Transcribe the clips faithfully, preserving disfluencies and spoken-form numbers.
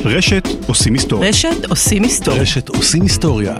רשת עושים היסטוריה. רשת עושים היסטוריה. רשת עושים היסטוריה.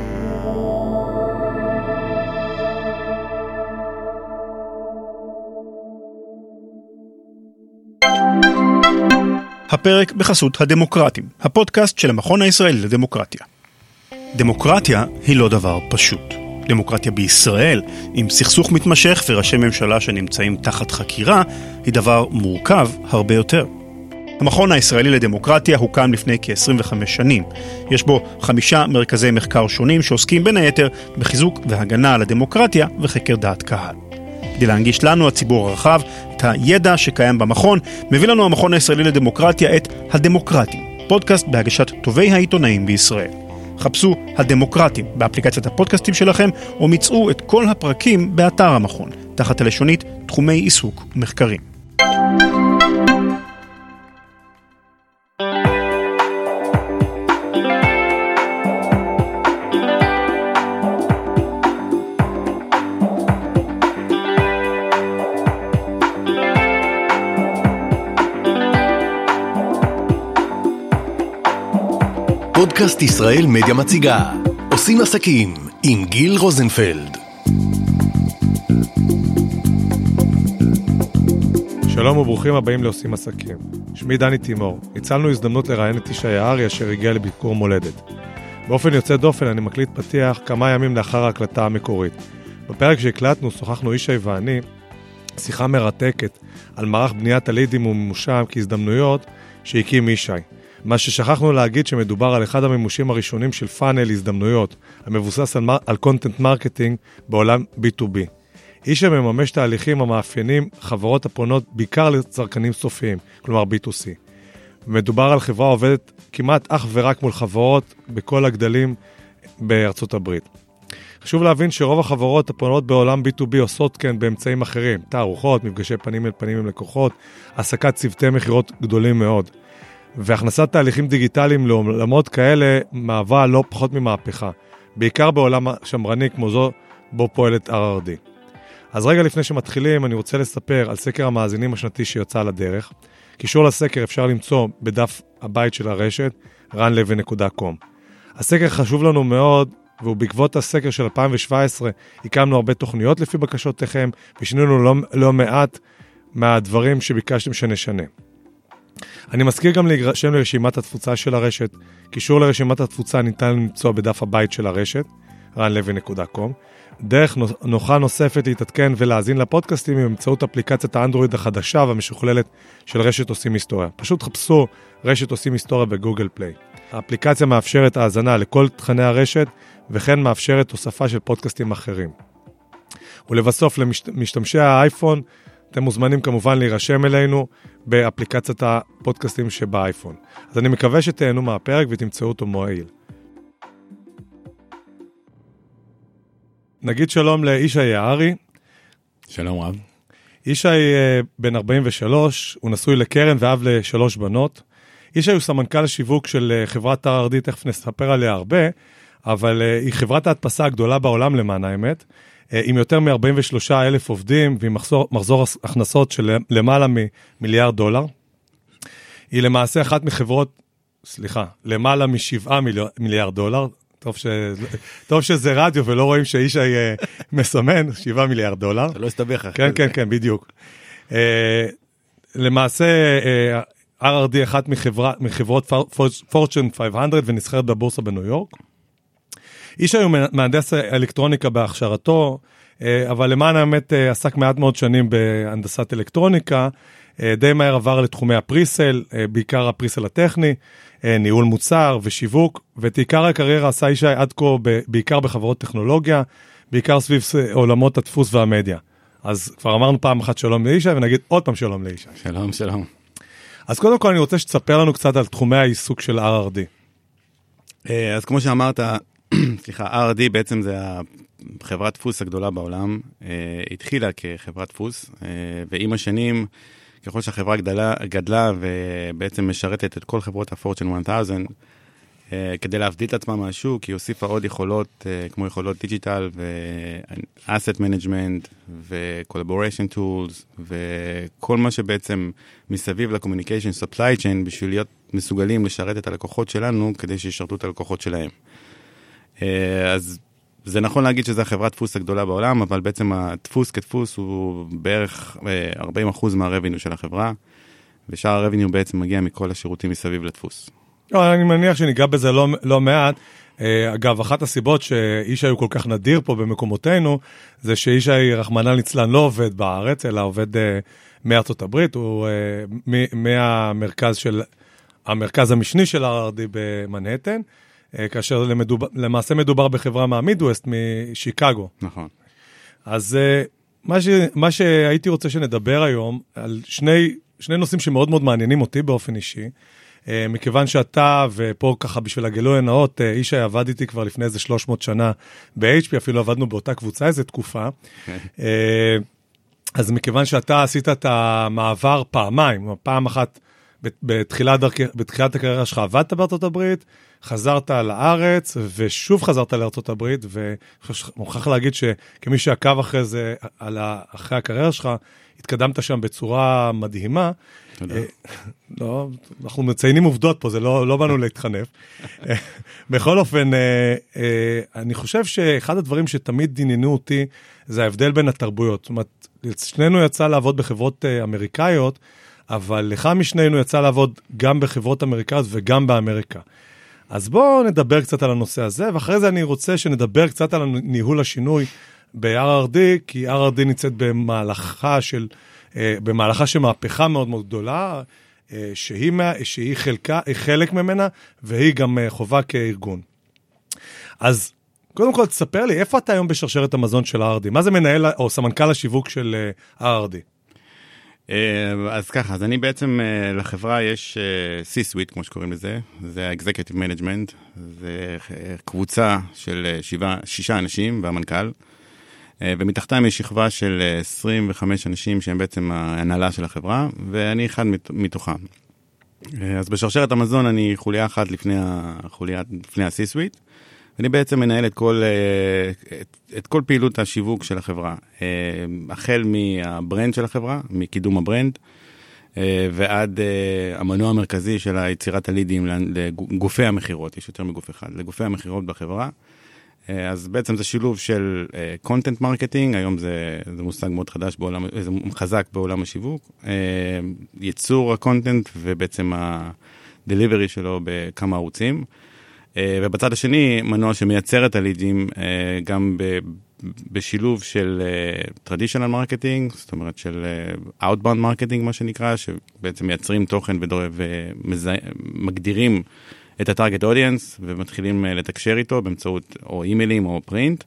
הפרק בחסות הדמוקרטים, הפודקאסט של המכון הישראלי לדמוקרטיה. דמוקרטיה היא לא דבר פשוט. דמוקרטיה בישראל, עם סכסוך מתמשך וראשי ממשלה שנמצאים תחת חקירה, היא דבר מורכב הרבה יותר. המכון הישראלי לדמוקרטיה הוקם לפני כ-עשרים וחמש שנים. יש בו חמישה מרכזי מחקר שונים שעוסקים בין היתר בחיזוק והגנה על הדמוקרטיה וחקר דעת קהל. כדי להנגיש לנו, הציבור הרחב, את הידע שקיים במכון, מביא לנו המכון הישראלי לדמוקרטיה את הדמוקרטים, פודקאסט בהגשת טובי העיתונאים בישראל. חפשו הדמוקרטים באפליקציית הפודקאסטים שלכם, או מצאו את כל הפרקים באתר המכון, תחת הלשונית תחומי עיסוק ומחקרים. פודקאסט ישראל מדיה מציגה עושים עסקים עם גיל רוזנפלד. שלום וברוכים הבאים לעושים עסקים. שמי דני תימור. הצלנו הזדמנות לראיין את ישי יערי אשר הגיע לביקור מולדת. באופן יוצא דופן אני מקליט פתיח כמה ימים לאחר ההקלטה המקורית. בפרק שהקלטנו שוחחנו ישי ואני שיחה מרתקת על מערך בניית הלידים ומימושם כהזדמנויות שהקים ישי. מה ששכחנו להגיד שמדובר על אחד המימושים הראשונים של פאנל הזדמנויות, המבוסס על, על קונטנט מרקטינג בעולם בי טו בי. איש שמממש תהליכים המאפיינים חברות הפונות בעיקר לצרכנים סופיים, כלומר בי טו סי. מדובר על חברה עובדת כמעט אך ורק מול חברות בכל הגדלים בארצות הברית. חשוב להבין שרוב החברות הפונות בעולם בי טו בי עושות כן באמצעים אחרים, תערוכות, מפגשי פנים אל פנים עם לקוחות, העסקת צוותי מחירות גדולים מאוד. והכנסת תהליכים דיגיטליים לעולמות כאלה מהווה לא פחות ממהפכה, בעיקר בעולם שמרני כמו זו בו פועלת אר אר די. אז רגע לפני שמתחילים אני רוצה לספר על סקר המאזינים השנתי שיוצא לדרך. קישור לסקר אפשר למצוא בדף הבית של הרשת רן לוי נקודה קום. הסקר חשוב לנו מאוד, והוא בעקבות הסקר של אלפיים שבע עשרה הקמנו הרבה תוכניות לפי בקשותיכם, ושינינו לא, לא מעט מהדברים שביקשתם שנשנה. אני מזכיר גם להירשם לרשימת התפוצה של הרשת. קישור לרשימת התפוצה ניתן למצוא בדף הבית של הרשת, רן לוי נקודה קום. דרך נוחה נוספת להתעדכן ולהאזין לפודקאסטים באמצעות אפליקציית האנדרואיד החדשה והמשוכללת של רשת עושים היסטוריה. פשוט חפשו רשת עושים היסטוריה בגוגל פליי. האפליקציה מאפשרת האזנה לכל תכני הרשת, וכן מאפשרת תוספה של פודקאסטים אחרים. ולבסוף, למשתמשי האייפון, אתם מוזמנים כמובן להירשם אלינו באפליקציית הפודקאסטים שבאייפון. אז אני מקווה שתהנו מהפרק ותמצאו אותו מועיל. נגיד שלום לישי יערי. שלום רב. ישי בן ארבעים ושלוש, הוא נשוי לקרן ואב לשלוש בנות. ישי הוא סמנכ"ל שיווק של חברת אר אר די, תכף נספר עליה הרבה, אבל היא חברת ההדפסה הגדולה בעולם למען האמת. עם יותר מ-ארבעים ושלושה אלף עובדים, ועם מחזור, מחזור הכנסות של למעלה ממיליארד דולר. היא למעשה אחת מחברות, סליחה, למעלה משבעה מיליארד דולר. טוב, ש... טוב שזה רדיו ולא רואים שאישה מסמן, שבעה מיליארד דולר. אתה לא הסתבך אחרי. כן, כן, כן, בדיוק. למעשה, אר אר די אחת מחברה, מחברות Fortune חמש מאות ונסחרת בבורסה בניו יורק. איש היום מהנדס אלקטרוניקה בהכשרתו, אבל למען האמת עסק מעט מאוד שנים בהנדסת אלקטרוניקה, די מהר עבר לתחומי הפריסל, בעיקר הפריסל הטכני, ניהול מוצר ושיווק, ואת עיקר הקריירה עשה איש עד כה בעיקר בחברות טכנולוגיה, בעיקר סביב עולמות הדפוס והמדיה. אז כבר אמרנו פעם אחת שלום לאישה, ונגיד עוד פעם שלום לאישה. שלום, שלום. אז קודם כל אני רוצה שתספר לנו קצת על תחומי העיסוק של אר אר די. אז כמו שאמרת, סליחה, אר אר די בעצם זה החברת דפוס הגדולה בעולם, התחילה כחברת דפוס, ועם השנים, ככל שהחברה גדלה, גדלה ובעצם משרתת את כל חברות ה-Fortune אלף, כדי להבדיל את עצמה מהשוק, היא הוסיפה עוד יכולות, כמו יכולות דיג'יטל ו-asset management ו-collaboration tools, וכל מה שבעצם מסביב ל-communication supply chain, בשביל להיות מסוגלים לשרת את הלקוחות שלנו, כדי שישרתו את הלקוחות שלהם. אז זה נכון להגיד שזו החברת דפוס הגדולה בעולם, אבל בעצם הדפוס כדפוס הוא בערך ארבעים אחוז מהרוויניו של החברה, ושאר הרוויניו בעצם מגיע מכל השירותים מסביב לדפוס. אני מניח שניגע בזה לא, לא מעט. אגב, אחת הסיבות שאיש הוא כל כך נדיר פה במקומותינו, זה שאיש רחמנא ליצלן לא עובד בארץ, אלא עובד מארצות הברית, הוא מהמרכז של, המרכז המשני של אר אר די במנהטן, כאשר למדובר, למעשה מדובר בחברה מהמידווסט, משיקגו. נכון. אז מה, ש, מה שהייתי רוצה שנדבר היום, על שני, שני נושאים שמאוד מאוד מעניינים אותי באופן אישי, מכיוון שאתה, ופה ככה בשביל הגילוי הנאות, איש עבד איתי כבר לפני איזה שלוש מאות שנה ב-אייץ' פי, אפילו עבדנו באותה קבוצה איזה תקופה, אז מכיוון שאתה עשית את המעבר פעמיים, פעם אחת בתחילת, בתחילת הקריירה שלך עבדת בארצות הברית, חזרת לארץ, ושוב חזרת לארצות הברית, ומוכרח להגיד שכמי שעקב אחרי זה, אחרי הקריירה שלך, התקדמת שם בצורה מדהימה. תודה. לא, אנחנו מציינים עובדות פה, זה לא, לא באנו להתחנף. בכל אופן, אני חושב שאחד הדברים שתמיד עניינו אותי, זה ההבדל בין התרבויות. זאת אומרת, שנינו יצא לעבוד בחברות אמריקאיות, אבל לך משנינו יצא לעבוד גם בחברות אמריקאיות וגם באמריקה. אז בואו נדבר קצת על הנושא הזה, ואחרי זה אני רוצה שנדבר קצת על ניהול השינוי ב-אר אר די, כי אר אר די נמצאת במהלכה של, במהלכה של מהפכה מאוד מאוד גדולה, שהיא, שהיא חלקה, חלק ממנה, והיא גם חובה כארגון. אז קודם כל תספר לי, איפה אתה היום בשרשרת המזון של אר אר די? מה זה מנהל או סמנכ"ל השיווק של אר אר די? אז ככה, אז אני בעצם, לחברה יש C-Suite, כמו שקוראים לזה, זה ה-Executive Management, זה קבוצה של שבעה, שישה אנשים והמנכ"ל, ומתחתם יש שכבה של עשרים וחמישה אנשים שהם בעצם ההנהלה של החברה, ואני אחד מתוכם. אז בשרשרת המזון אני חוליה אחת לפני החוליה, לפני ה-C-Suite, אני בעצם מנהל את כל, את, את כל פעילות השיווק של החברה, החל מהברנד של החברה, מקידום הברנד, ועד המנוע המרכזי של היצירת הלידים לגופי המחירות, יש יותר מגוף אחד, לגופי המחירות בחברה. אז בעצם זה שילוב של קונטנט מרקטינג, היום זה, זה מושג מאוד חדש בעולם, זה חזק בעולם השיווק, ייצור הקונטנט ובעצם הדליברי שלו בכמה ערוצים. ובצד השני, מנוע שמייצר את הלידים גם בשילוב של traditional marketing, זאת אומרת של outbound marketing, מה שנקרא, שבעצם מייצרים תוכן ומגדירים את ה-target audience, ומתחילים לתקשר איתו באמצעות או אימיילים או פרינט,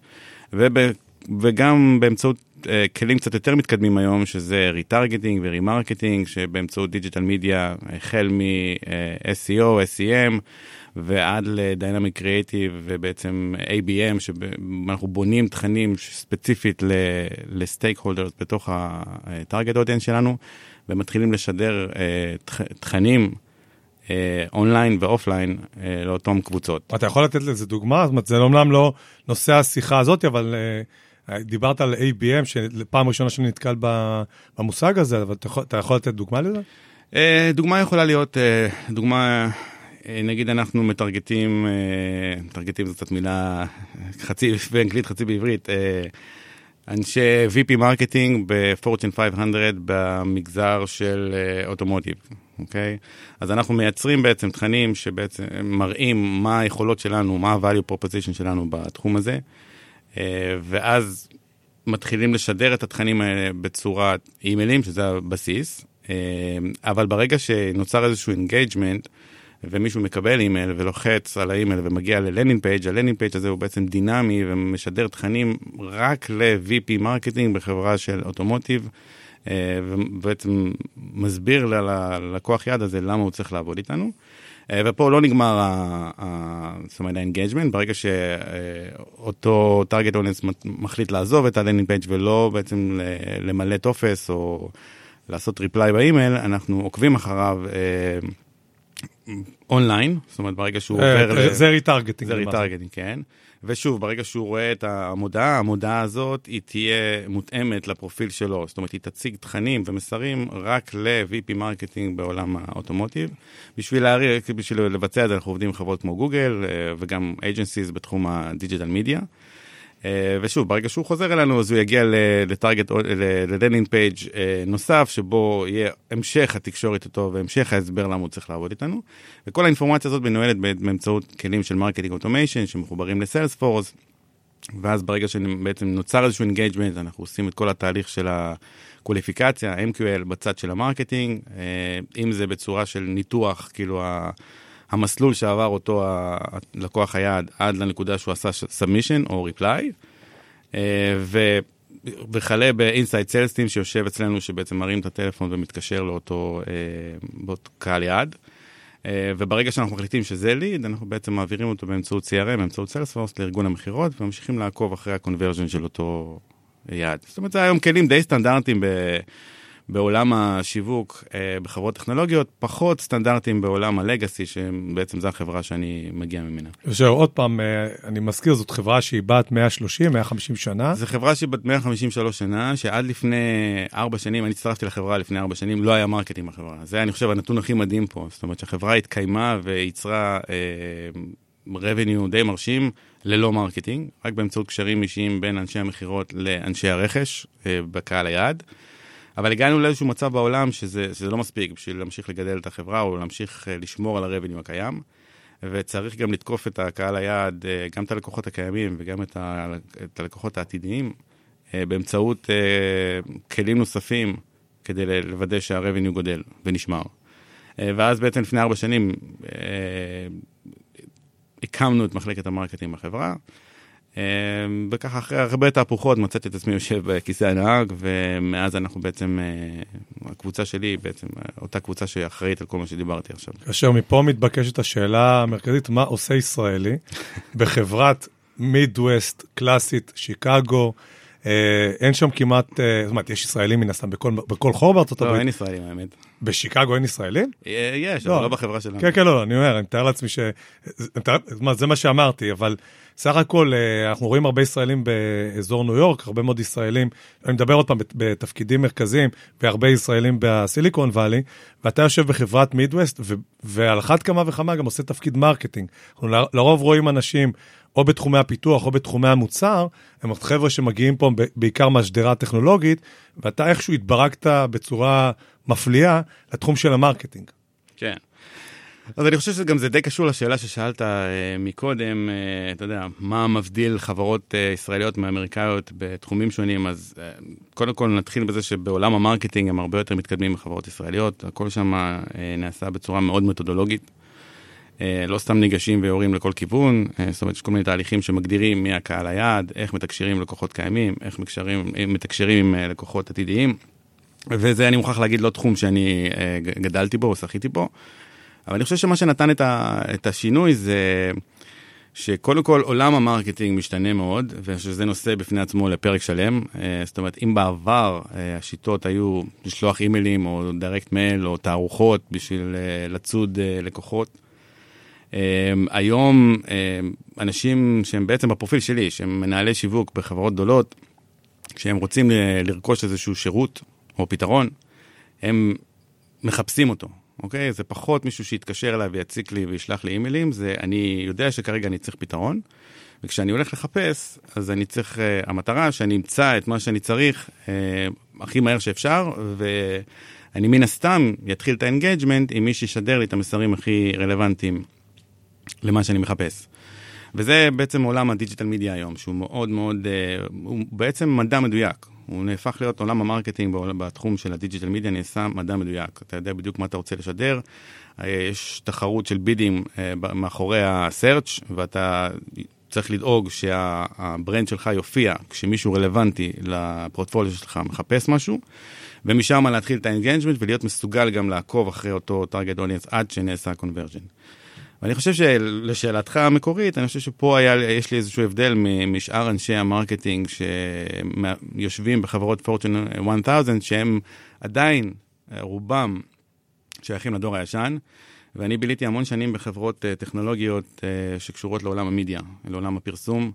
וגם באמצעות כלים קצת יותר מתקדמים היום, שזה ריטרגטינג ורימרקטינג, שבאמצעות דיג'יטל מדיה, החל מ-אס אי או, אס אי אם, ועד ל-Dynamic Creative, ובעצם איי בי אם, שאנחנו בונים תכנים ספציפית ל-stakeholders בתוך ה-target audience שלנו, ומתחילים לשדר תכנים אונליין ואופליין לאותום קבוצות. אתה יכול לתת לזה דוגמה? זאת אומרת, זה אומנם לא נושא השיחה הזאת, אבל דיברת על איי בי אם, שפעם ראשונה שאני נתקל במושג הזה, אבל אתה יכול לתת דוגמה לזה? דוגמה יכולה להיות, דוגמה, נגיד אנחנו מטרגטים, מטרגטים זו קצת מילה חצי באנגלית, חצי בעברית, אנשי וי פי מרקטינג ב-פורצ'ן חמש מאות במגזר של אוטומוטיב. אוקיי? אז אנחנו מייצרים בעצם תכנים שבעצם מראים מה היכולות שלנו, מה ה-value proposition שלנו בתחום הזה, ואז מתחילים לשדר את התכנים האלה בצורת אימיילים, שזה הבסיס, אבל ברגע שנוצר איזשהו engagement, ומישהו מקבל אימייל ולוחץ על האימייל ומגיע ללנינג פייג', הלנינג פייג' הזה הוא בעצם דינמי ומשדר תכנים רק ל-וי פי מרקטינג בחברה של אוטומוטיב, ובעצם מסביר ללקוח יד הזה למה הוא צריך לעבוד איתנו. ופה לא נגמר זאת אומרת האנגייג'מנט, ברגע שאותו טארגט אודיאנס מחליט לעזוב את הלנינג פייג' ולא בעצם למלא טופס או לעשות ריפליי באימייל, אנחנו עוקבים אחריו אונליין, זאת אומרת, ברגע שהוא עובר... זה ריטרגטינג. זה ריטרגטינג, כן. ושוב, ברגע שהוא רואה את המודעה, המודעה הזאת, היא תהיה מותאמת לפרופיל שלו. זאת אומרת, היא תציג תכנים ומסרים רק ל-וי פי מרקטינג בעולם האוטומוטיב. בשביל להריע, בשביל לבצע את זה, אנחנו עובדים עם חברות כמו גוגל, וגם אייג'נסיז בתחום הדיג'יטל מדיה. ושוב, ברגע שהוא חוזר אלינו, אז הוא יגיע לטארגט, ללנדינג פייג' נוסף, שבו יהיה המשך התקשורת איתו, והמשך ההסבר למה הוא צריך לעבוד איתנו. וכל האינפורמציה הזאת מנוהלת באמצעות כלים של מרקטינג אוטומיישן, שמחוברים לסיילספורס, ואז ברגע שבעצם נוצר איזשהו אינגייג'מנט, אנחנו עושים את כל התהליך של הקוליפיקציה, אם קיו אל בצד של המרקטינג, אם זה בצורה של ניתוח, כאילו המסלול שעבר אותו הלקוח היעד עד לנקודה שהוא עשה submission או reply, ו... וחלה ב-Inside Sales Team שיושב אצלנו שבעצם מרים את הטלפון ומתקשר לאותו באותו קהל יעד. וברגע שאנחנו מחליטים שזה ליד, אנחנו בעצם מעבירים אותו באמצעות סי אר אם, באמצעות Salesforce לארגון המחירות, וממשיכים לעקוב אחרי הקונברז'ן של אותו יעד. זאת אומרת, זה היום כלים די סטנדרטיים ב... בעולם השיווק בחברות טכנולוגיות, פחות סטנדרטים בעולם הלגאסי, שבעצם זו החברה שאני מגיע ממנה. ועוד פעם, אני מזכיר, זאת חברה שהיא בת מאה שלושים, מאה וחמישים שנה. זו חברה שהיא בת מאה חמישים ושלוש שנה, שעד לפני ארבע שנים, אני הצטרפתי לחברה לפני ארבע שנים, לא היה מרקטינג בחברה. זה, אני חושב, הנתון הכי מדהים פה. זאת אומרת, שהחברה התקיימה ויצרה revenue די מרשים ללא מרקטינג, רק באמצעות קשרים אישיים בין אנשי המחירות לאנשי הרכש בקהל היעד. אבל הגענו לאיזשהו מצב בעולם שזה, שזה לא מספיק בשביל להמשיך לגדל את החברה או להמשיך לשמור על הרבניו הקיים, וצריך גם לתקוף את הקהל היעד, גם את הלקוחות הקיימים וגם את, ה, את הלקוחות העתידיים, באמצעות כלים נוספים כדי לוודא שהרבניו גודל ונשמר. ואז בעצם לפני ארבע שנים הקמנו את מחלקת המרקטינג בחברה, וככה אחרי הרבה תהפוכות מצאתי את עצמי יושב בכיסא הנהג, ומאז אנחנו בעצם, הקבוצה שלי בעצם, אותה קבוצה שאחראית על כל מה שדיברתי עכשיו. כאשר מפה מתבקשת השאלה המרכזית, מה עושה ישראלי בחברת מידווסט קלאסית, שיקגו, אין שם כמעט, זאת אומרת, יש ישראלים מן הסתם בכל חור בארצות הברית. לא, אין ישראלים, האמת. בשיקגו אין ישראלים? יש, אבל לא בחברה שלנו. כן, כן, לא, אני אומר, אני מתאר לעצמי ש... זה מה שאמרתי, אבל סך הכל, אנחנו רואים הרבה ישראלים באזור ניו יורק, הרבה מאוד ישראלים, אני מדבר עוד פעם בתפקידים מרכזיים, והרבה ישראלים בסיליקון ואלי, ואתה יושב בחברת מידווסט, ועל אחת כמה וכמה גם עושה תפקיד מרקטינג. אנחנו לרוב רואים אנשים, או בתחומי הפיתוח, או בתחומי המוצר, הם חבר'ה שמגיעים פה בעיקר מהשדרה הטכנולוגית, ואתה איכשהו התברקת בצורה מפליאה לתחום של המרקטינג. כן. אז אני חושב שגם זה די קשור לשאלה ששאלת אה, מקודם, אה, אתה יודע, מה מבדיל חברות אה, ישראליות מאמריקאיות בתחומים שונים, אז אה, קודם כל נתחיל בזה שבעולם המרקטינג הם הרבה יותר מתקדמים מחברות ישראליות, הכל שם אה, נעשה בצורה מאוד מתודולוגית, אה, לא סתם ניגשים ויורים לכל כיוון, אה, זאת אומרת, יש כל מיני תהליכים שמגדירים מי הקהל היעד, איך מתקשרים לקוחות קיימים, איך מקשרים, מתקשרים עם אה, לקוחות עתידיים, וזה אני מוכרח להגיד לא תחום שאני אה, גדלתי בו או שחיתי בו, אבל אני חושב שמה שנתן את, ה, את השינוי זה שקודם כל עולם המרקטינג משתנה מאוד, ושזה נושא בפני עצמו לפרק שלם. זאת אומרת, אם בעבר השיטות היו לשלוח אימיילים או דיירקט מייל או תערוכות בשביל לצוד לקוחות, היום אנשים שהם בעצם בפרופיל שלי, שהם מנהלי שיווק בחברות גדולות, כשהם רוצים לרכוש איזשהו שירות או פתרון, הם מחפשים אותו. אוקיי? זה פחות מישהו שיתקשר אליי ויציק לי וישלח לי אימיילים, זה אני יודע שכרגע אני צריך פתרון, וכשאני הולך לחפש, אז אני צריך, uh, המטרה שאני אמצא את מה שאני צריך uh, הכי מהר שאפשר, ואני מן הסתם יתחיל את האנגייג'מנט עם מי שישדר לי את המסרים הכי רלוונטיים למה שאני מחפש. וזה בעצם עולם הדיג'יטל מדיה היום, שהוא מאוד מאוד, uh, הוא בעצם מדע מדויק. הוא נהפך להיות עולם המרקטינג בתחום של הדיג'יטל מדיה, נעשה מדע מדויק. אתה יודע בדיוק מה אתה רוצה לשדר, יש תחרות של בידים מאחורי הסרצ' ואתה צריך לדאוג שהברנד שלך יופיע כשמישהו רלוונטי לפורטפוליו שלך מחפש משהו, ומשם להתחיל את האנגייג'מנט ולהיות מסוגל גם לעקוב אחרי אותו טארגט אודיאנס עד שנעשה הקונברג'ן. ואני חושב שלשאלתך המקורית, אני חושב שפה היה, יש לי איזשהו הבדל משאר אנשי המרקטינג שיושבים בחברות פורצ'ן אלף, שהם עדיין רובם שייכים לדור הישן, ואני ביליתי המון שנים בחברות טכנולוגיות שקשורות לעולם המדיה, לעולם הפרסום,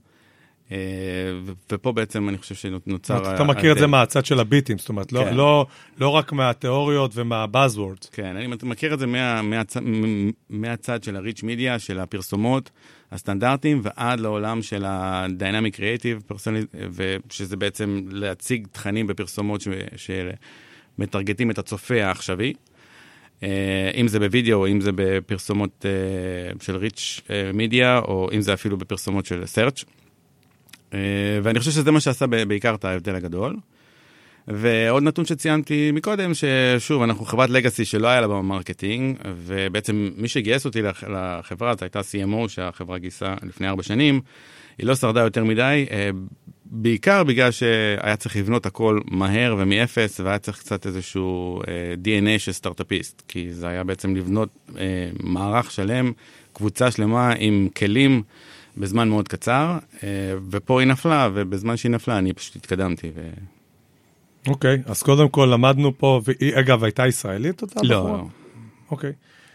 ופה בעצם אני חושב שנוצר... אתה מכיר את זה מהצד של הביטים, זאת אומרת, לא רק מהתיאוריות ומהבאזוורדס. כן, אני מכיר את זה מהצד של הריץ' מדיה, של הפרסומות, הסטנדרטים, ועד לעולם של ה-Dynamic Creative, שזה בעצם להציג תכנים בפרסומות שמטרגטים את הצופה העכשווי, אם זה בווידאו, או אם זה בפרסומות של ריץ' מדיה, או אם זה אפילו בפרסומות של סרצ'. ואני חושב שזה מה שעשה בעיקר את ההבדל הגדול. ועוד נתון שציינתי מקודם, ששוב, אנחנו חברת לגאסי שלא היה לה במרקטינג, ובעצם מי שגייס אותי לחברה, זאת הייתה סי אם או שהחברה גייסה לפני ארבע שנים, היא לא שרדה יותר מדי, בעיקר בגלל שהיה צריך לבנות הכל מהר ומאפס, והיה צריך קצת איזשהו די אן איי של סטארט-אפיסט, כי זה היה בעצם לבנות מערך שלם, קבוצה שלמה עם כלים, בזמן מאוד קצר, ופה היא נפלה, ובזמן שהיא נפלה אני פשוט התקדמתי. ו... אוקיי, אז קודם כל למדנו פה, והיא אגב הייתה ישראלית אותה? לא. אוקיי,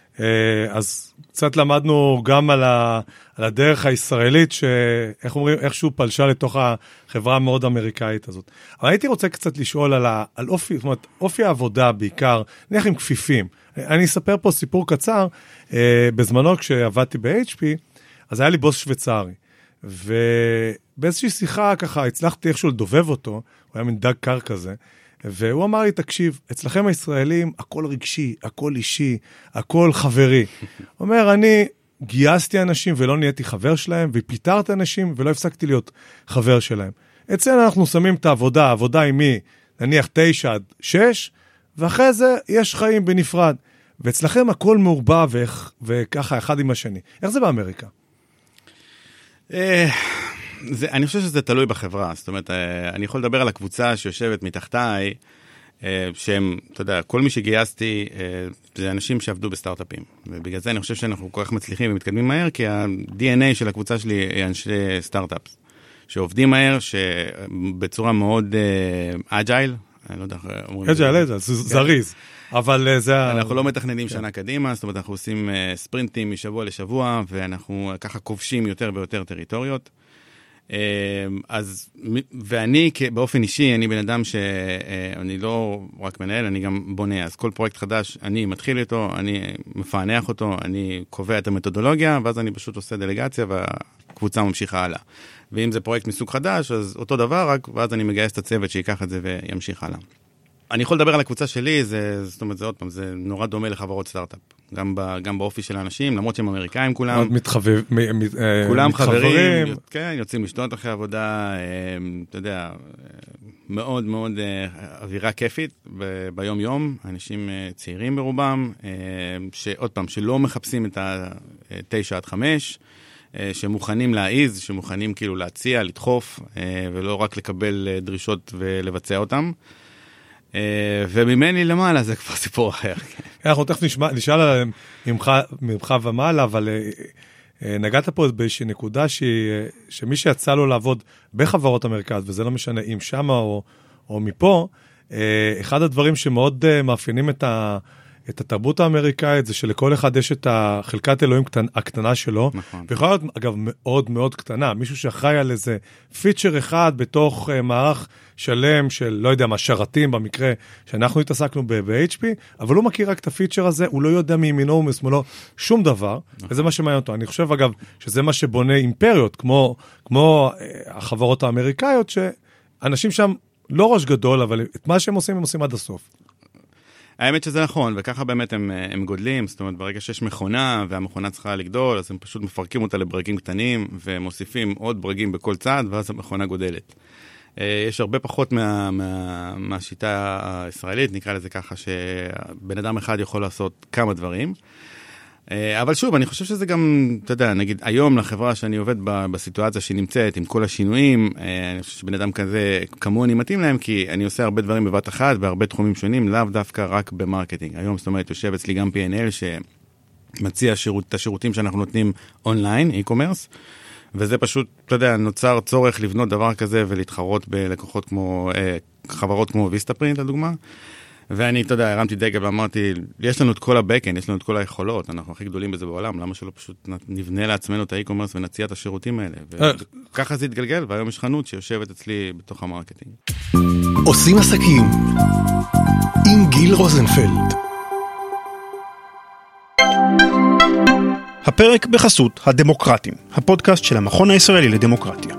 אז קצת למדנו גם על, ה... על הדרך הישראלית, שאיך אומרים, איכשהו פלשה לתוך החברה המאוד אמריקאית הזאת. אבל הייתי רוצה קצת לשאול על, ה... על אופי, זאת אומרת, אופי העבודה בעיקר, נניח עם כפיפים. אני אספר פה סיפור קצר, בזמנו כשעבדתי ב-אייץ' פי, אז היה לי בוס שוויצרי, ובאיזושהי שיחה ככה הצלחתי איכשהו לדובב אותו, הוא היה מין דג קר כזה, והוא אמר לי, תקשיב, אצלכם הישראלים הכל רגשי, הכל אישי, הכל חברי. הוא אומר, אני גייסתי אנשים ולא נהייתי חבר שלהם, ופיטרתי אנשים ולא הפסקתי להיות חבר שלהם. אצלנו אנחנו שמים את העבודה, העבודה היא מי, נניח תשע עד שש, ואחרי זה יש חיים בנפרד. ואצלכם הכל מעורבב וככה אחד עם השני. איך זה באמריקה? זה, אני חושב שזה תלוי בחברה, זאת אומרת, אני יכול לדבר על הקבוצה שיושבת מתחתיי, שהם, אתה יודע, כל מי שגייסתי, זה אנשים שעבדו בסטארט-אפים, ובגלל זה אני חושב שאנחנו כל כך מצליחים ומתקדמים מהר, כי ה-די אן איי של הקבוצה שלי היא אנשי סטארט-אפס, שעובדים מהר, שבצורה מאוד אג'ייל, אני לא יודע, אג'ייל, זריז. אבל זה... אנחנו לא מתכננים שנה קדימה, זאת אומרת, אנחנו עושים ספרינטים משבוע לשבוע, ואנחנו ככה כובשים יותר ויותר טריטוריות. אז, ואני באופן אישי, אני בן אדם שאני לא רק מנהל, אני גם בונה. אז כל פרויקט חדש, אני מתחיל איתו, אני מפענח אותו, אני קובע את המתודולוגיה, ואז אני פשוט עושה דלגציה, והקבוצה ממשיכה הלאה. ואם זה פרויקט מסוג חדש, אז אותו דבר, רק ואז אני מגייס את הצוות שיקח את זה וימשיך הלאה. אני יכול לדבר על הקבוצה שלי, זה, זאת אומרת, זה עוד פעם, זה נורא דומה לחברות סטארט-אפ. גם, ב, גם באופי של האנשים, למרות שהם אמריקאים כולם. מתחבב, כולם מתחברים. חברים, כן, יוצאים לשתות אחרי עבודה, אתה יודע, מאוד מאוד אווירה כיפית ביום יום, אנשים צעירים ברובם, שעוד פעם, שלא מחפשים את ה-תשע עד חמש, שמוכנים להעיז, שמוכנים כאילו להציע, לדחוף, ולא רק לקבל דרישות ולבצע אותם. וממני למעלה זה כבר סיפור אחר. אנחנו תכף נשאל עליהם ממך ומעלה, אבל נגעת פה באיזושהי נקודה שמי שיצא לו לעבוד בחברות המרכז, וזה לא משנה אם שמה או מפה, אחד הדברים שמאוד מאפיינים את ה... את התרבות האמריקאית, זה שלכל אחד יש את החלקת אלוהים הקטנה שלו, נכון. ויכולה להיות, אגב, מאוד מאוד קטנה. מישהו שאחראי על איזה פיצ'ר אחד בתוך uh, מערך שלם של, לא יודע מה, שרתים במקרה שאנחנו התעסקנו ב-אייץ' פי, אבל הוא מכיר רק את הפיצ'ר הזה, הוא לא יודע מימינו ומשמאלו שום דבר, נכון. וזה מה שמעניין אותו. אני חושב, אגב, שזה מה שבונה אימפריות, כמו, כמו uh, החברות האמריקאיות, שאנשים שם לא ראש גדול, אבל את מה שהם עושים, הם עושים עד הסוף. האמת שזה נכון, וככה באמת הם, הם גודלים, זאת אומרת, ברגע שיש מכונה, והמכונה צריכה לגדול, אז הם פשוט מפרקים אותה לברגים קטנים, ומוסיפים עוד ברגים בכל צד, ואז המכונה גודלת. יש הרבה פחות מה, מה, מהשיטה הישראלית, נקרא לזה ככה, שבן אדם אחד יכול לעשות כמה דברים. אבל שוב, אני חושב שזה גם, אתה יודע, נגיד, היום לחברה שאני עובד בסיטואציה שהיא נמצאת, עם כל השינויים, אני חושב שבן אדם כזה, כמוני מתאים להם, כי אני עושה הרבה דברים בבת אחת, והרבה תחומים שונים, לאו דווקא רק במרקטינג. היום, זאת אומרת, יושב אצלי גם פי אן אל, שמציע שירות, את השירותים שאנחנו נותנים אונליין, אי-קומרס, וזה פשוט, אתה יודע, נוצר צורך לבנות דבר כזה, ולהתחרות בלקוחות כמו, חברות כמו ויסטה פרינט, לדוגמה. ואני, אתה יודע, הרמתי דגל ואמרתי, יש לנו את כל הבקן, יש לנו את כל היכולות, אנחנו הכי גדולים בזה בעולם, למה שלא פשוט נבנה לעצמנו את האי-קומרס ונציע את השירותים האלה? וככה זה התגלגל, והיום יש חנות שיושבת אצלי בתוך המרקטינג. עושים עסקים עם גיל רוזנפלד. הפרק בחסות הדמוקרטים, הפודקאסט של המכון הישראלי לדמוקרטיה.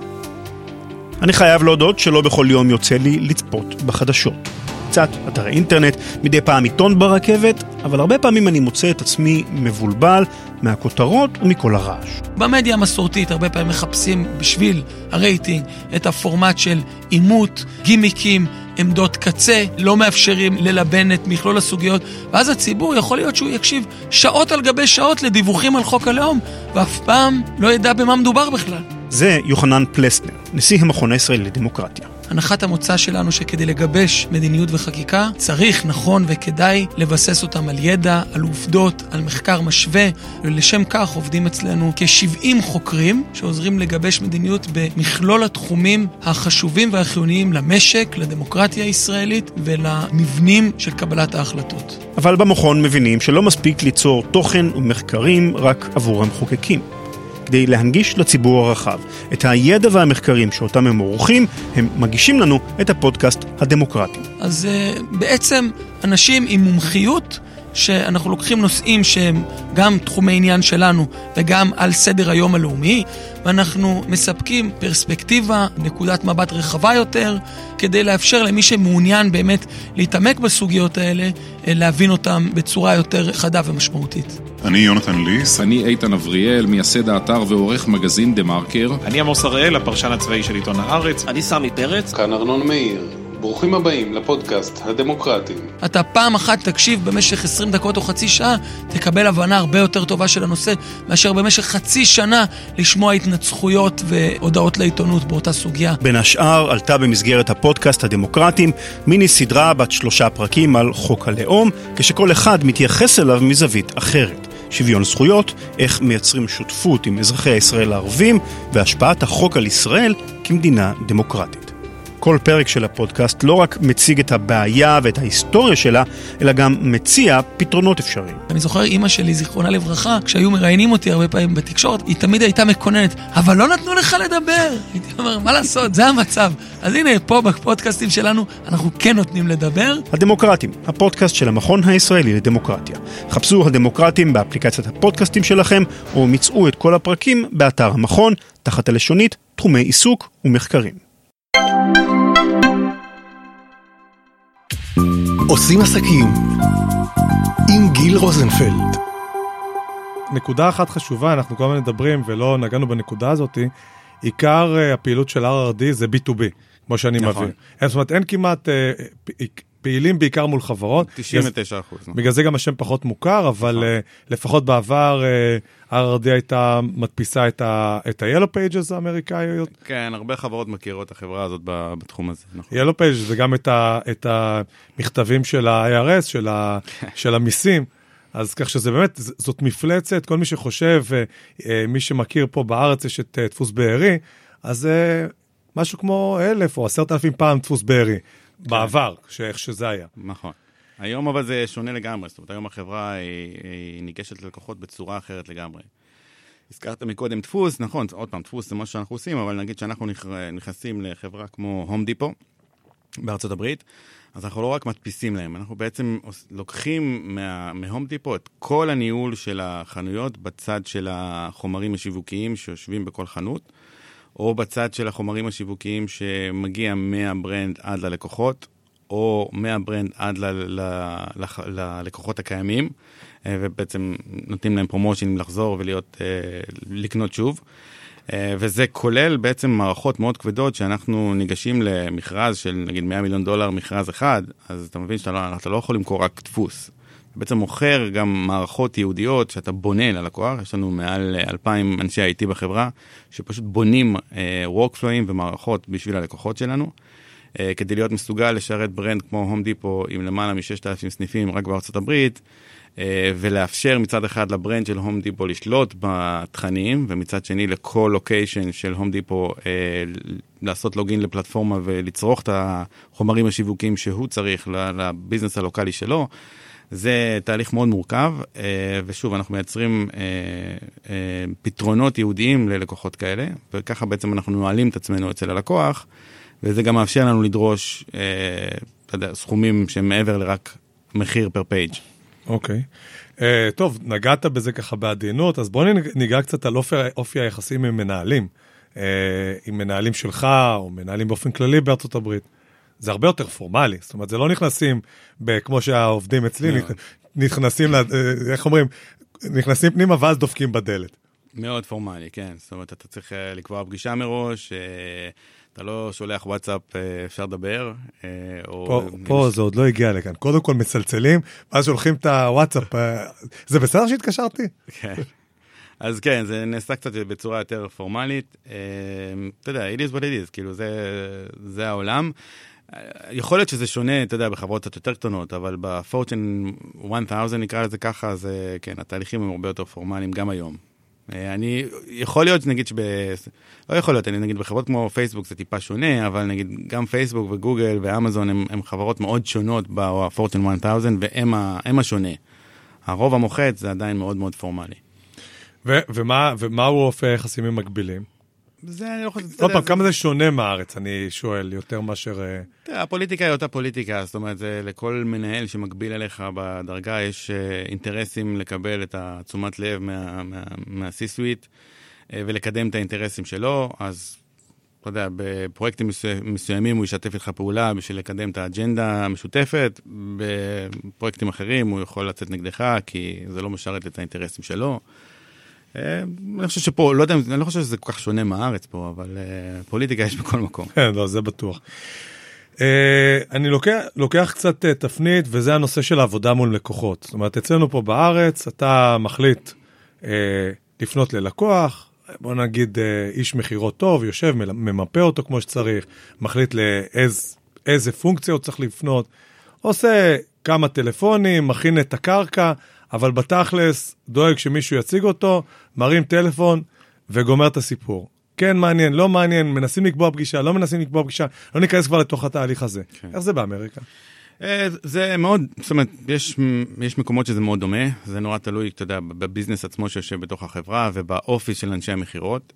אני חייב להודות שלא בכל יום יוצא לי לצפות בחדשות. קצת אתרי אינטרנט, מדי פעם עיתון ברכבת, אבל הרבה פעמים אני מוצא את עצמי מבולבל מהכותרות ומכל הרעש. במדיה המסורתית הרבה פעמים מחפשים בשביל הרייטינג את הפורמט של אימות, גימיקים, עמדות קצה, לא מאפשרים ללבן את מכלול הסוגיות, ואז הציבור יכול להיות שהוא יקשיב שעות על גבי שעות לדיווחים על חוק הלאום, ואף פעם לא ידע במה מדובר בכלל. זה יוחנן פלסנר, נשיא המכון הישראלי לדמוקרטיה. הנחת המוצא שלנו שכדי לגבש מדיניות וחקיקה, צריך, נכון וכדאי לבסס אותם על ידע, על עובדות, על מחקר משווה, ולשם כך עובדים אצלנו כ-שבעים חוקרים שעוזרים לגבש מדיניות במכלול התחומים החשובים והחיוניים למשק, לדמוקרטיה הישראלית ולמבנים של קבלת ההחלטות. אבל במכון מבינים שלא מספיק ליצור תוכן ומחקרים רק עבור המחוקקים. כדי להנגיש לציבור הרחב את הידע והמחקרים שאותם הם עורכים, הם מגישים לנו את הפודקאסט הדמוקרטי. אז uh, בעצם אנשים עם מומחיות, שאנחנו לוקחים נושאים שהם גם תחומי עניין שלנו וגם על סדר היום הלאומי, ואנחנו מספקים פרספקטיבה, נקודת מבט רחבה יותר, כדי לאפשר למי שמעוניין באמת להתעמק בסוגיות האלה, להבין אותם בצורה יותר חדה ומשמעותית. אני יונתן ליס. אני איתן אבריאל, מייסד האתר ועורך מגזין דה מרקר. אני עמוס הראל, הפרשן הצבאי של עיתון הארץ. אני סמי פרץ. כאן ארנון מאיר. ברוכים הבאים לפודקאסט הדמוקרטים. אתה פעם אחת תקשיב במשך עשרים דקות או חצי שעה, תקבל הבנה הרבה יותר טובה של הנושא, מאשר במשך חצי שנה לשמוע התנצחויות והודעות לעיתונות באותה סוגיה. בין השאר עלתה במסגרת הפודקאסט הדמוקרטים מיני סדרה בת שלושה פרקים על חוק הלאום, כשכל אחד מתייחס אליו מזווית אחרת. שוויון זכויות, איך מייצרים שותפות עם אזרחי ישראל הערבים, והשפעת החוק על ישראל כמדינה דמוקרטית. כל פרק של הפודקאסט לא רק מציג את הבעיה ואת ההיסטוריה שלה, אלא גם מציע פתרונות אפשריים. אני זוכר אמא שלי, זיכרונה לברכה, כשהיו מראיינים אותי הרבה פעמים בתקשורת, היא תמיד הייתה מקוננת, אבל לא נתנו לך לדבר. הייתי אומר, מה לעשות? זה המצב. אז הנה, פה בפודקאסטים שלנו, אנחנו כן נותנים לדבר. הדמוקרטים, הפודקאסט של המכון הישראלי לדמוקרטיה. חפשו הדמוקרטים באפליקציית הפודקאסטים שלכם, או מצאו את כל הפרקים באתר המכון, תחת הלשונית, תחומי עיסוק ומחקרים. עושים עסקים עם גיל רוזנפלד. נקודה אחת חשובה, אנחנו כל הזמן מדברים ולא נגענו בנקודה הזאת, עיקר הפעילות של אר אר די זה בי טו בי, כמו שאני נכון. מביא. זאת אומרת, אין כמעט פעילים בעיקר מול חברות. תשעים ותשע אחוז. בגלל זה גם השם פחות מוכר, אבל נכון. לפחות בעבר אר אר די הייתה מדפיסה את ה-Yellow Pages האמריקאיות. כן, הרבה חברות מכירות את החברה הזאת בתחום הזה. נכון. Yellow Pages זה גם את המכתבים של ה-איי אר אס, של המיסים. אז כך שזה באמת, זאת מפלצת, כל מי שחושב, מי שמכיר פה בארץ יש את דפוס בארי, אז זה משהו כמו אלף או עשרת אלפים פעם דפוס בארי, בעבר, איך שזה היה. נכון. היום אבל זה שונה לגמרי, זאת אומרת, היום החברה היא, היא ניגשת ללקוחות בצורה אחרת לגמרי. הזכרת מקודם דפוס, נכון, עוד פעם, דפוס זה מה שאנחנו עושים, אבל נגיד שאנחנו נכנסים לחברה כמו הום דיפו, בארצות הברית, אז אנחנו לא רק מדפיסים להם, אנחנו בעצם לוקחים מהום דיפו את כל הניהול של החנויות בצד של החומרים השיווקיים שיושבים בכל חנות, או בצד של החומרים השיווקיים שמגיע מהברנד עד ללקוחות, או מהברנד עד ל- ל- ל- ללקוחות הקיימים, ובעצם נותנים להם פרומושנים לחזור ולהיות, לקנות שוב. וזה כולל בעצם מערכות מאוד כבדות שאנחנו ניגשים למכרז של נגיד מאה מיליון דולר מכרז אחד, אז אתה מבין שאתה לא, אתה לא יכול למכור רק דפוס. אתה בעצם מוכר גם מערכות יהודיות שאתה בונה ללקוח, יש לנו מעל אלפיים אנשי איי טי בחברה, שפשוט בונים workflowים ומערכות בשביל הלקוחות שלנו, כדי להיות מסוגל לשרת ברנד כמו הום דיפו עם למעלה מ-ששת אלפים סניפים רק בארצות הברית, ולאפשר מצד אחד לברנד של הום דיפו לשלוט בתכנים, ומצד שני לכל לוקיישן של הום דיפו לעשות לוגין לפלטפורמה ולצרוך את החומרים השיווקיים שהוא צריך לביזנס הלוקלי שלו. זה תהליך מאוד מורכב, ושוב, אנחנו מייצרים פתרונות ייעודיים ללקוחות כאלה, וככה בעצם אנחנו נועלים את עצמנו אצל הלקוח, וזה גם מאפשר לנו לדרוש אתה יודע, סכומים שהם מעבר לרק מחיר פר פייג'. אוקיי. טוב, נגעת בזה ככה בעדינות, אז בואו ניגע קצת על אופי, אופי היחסים עם מנהלים. עם מנהלים שלך, או מנהלים באופן כללי בארצות הברית. זה הרבה יותר פורמלי, זאת אומרת, זה לא נכנסים, כמו שהעובדים אצלי, נכנסים, איך אומרים, נכנסים פנימה ואז דופקים בדלת. מאוד פורמלי, כן. זאת אומרת, אתה צריך לקבוע פגישה מראש, אתה לא שולח וואטסאפ, אפשר לדבר. פה זה עוד לא הגיע לכאן. קודם כל מצלצלים, ואז שולחים את הוואטסאפ. זה בסדר שהתקשרתי? כן. אז כן, זה נעשה קצת בצורה יותר פורמלית. אתה יודע, it is what it is, כאילו זה העולם. יכול להיות שזה שונה, אתה יודע, בחברות קצת יותר קטנות, אבל בפורצ'ן אלף נקרא לזה ככה, זה, כן, התהליכים הם הרבה יותר פורמליים גם היום. אני, יכול להיות, נגיד, שב, לא יכול להיות, אני נגיד בחברות כמו פייסבוק זה טיפה שונה, אבל נגיד גם פייסבוק וגוגל ואמזון הם, הם חברות מאוד שונות בפורצ'ן אלף, והם הם השונה. הרוב המוחץ זה עדיין מאוד מאוד פורמלי. ו- ומה, ומה הוא אופי היחסים עם מקבילים? זה, אני לא חושב... עוד פעם, כמה זה שונה מהארץ, אני שואל, יותר מאשר... הפוליטיקה היא אותה פוליטיקה, זאת אומרת, לכל מנהל שמקביל אליך בדרגה, יש אינטרסים לקבל את התשומת לב מה-C-Suite, ולקדם את האינטרסים שלו, אז, אתה יודע, בפרויקטים מסוימים הוא ישתף איתך פעולה בשביל לקדם את האג'נדה המשותפת, בפרויקטים אחרים הוא יכול לצאת נגדך, כי זה לא משרת את האינטרסים שלו. אני חושב שפה, לא יודע, אני לא חושב שזה כל כך שונה מהארץ פה, אבל פוליטיקה יש בכל מקום. כן, לא, זה בטוח. אני לוקח קצת תפנית, וזה הנושא של העבודה מול לקוחות. זאת אומרת, אצלנו פה בארץ, אתה מחליט לפנות ללקוח, בוא נגיד איש מחירות טוב, יושב, ממפה אותו כמו שצריך, מחליט לאיזה פונקציה הוא צריך לפנות, עושה כמה טלפונים, מכין את הקרקע, אבל בתכלס דואג שמישהו יציג אותו, מרים טלפון וגומר את הסיפור. כן מעניין, לא מעניין, מנסים לקבוע פגישה, לא מנסים לקבוע פגישה, לא ניכנס כבר לתוך התהליך הזה. כן. איך זה באמריקה? זה מאוד, זאת אומרת, יש, יש מקומות שזה מאוד דומה, זה נורא תלוי, אתה יודע, בביזנס עצמו שיושב בתוך החברה ובאופי של אנשי המחירות.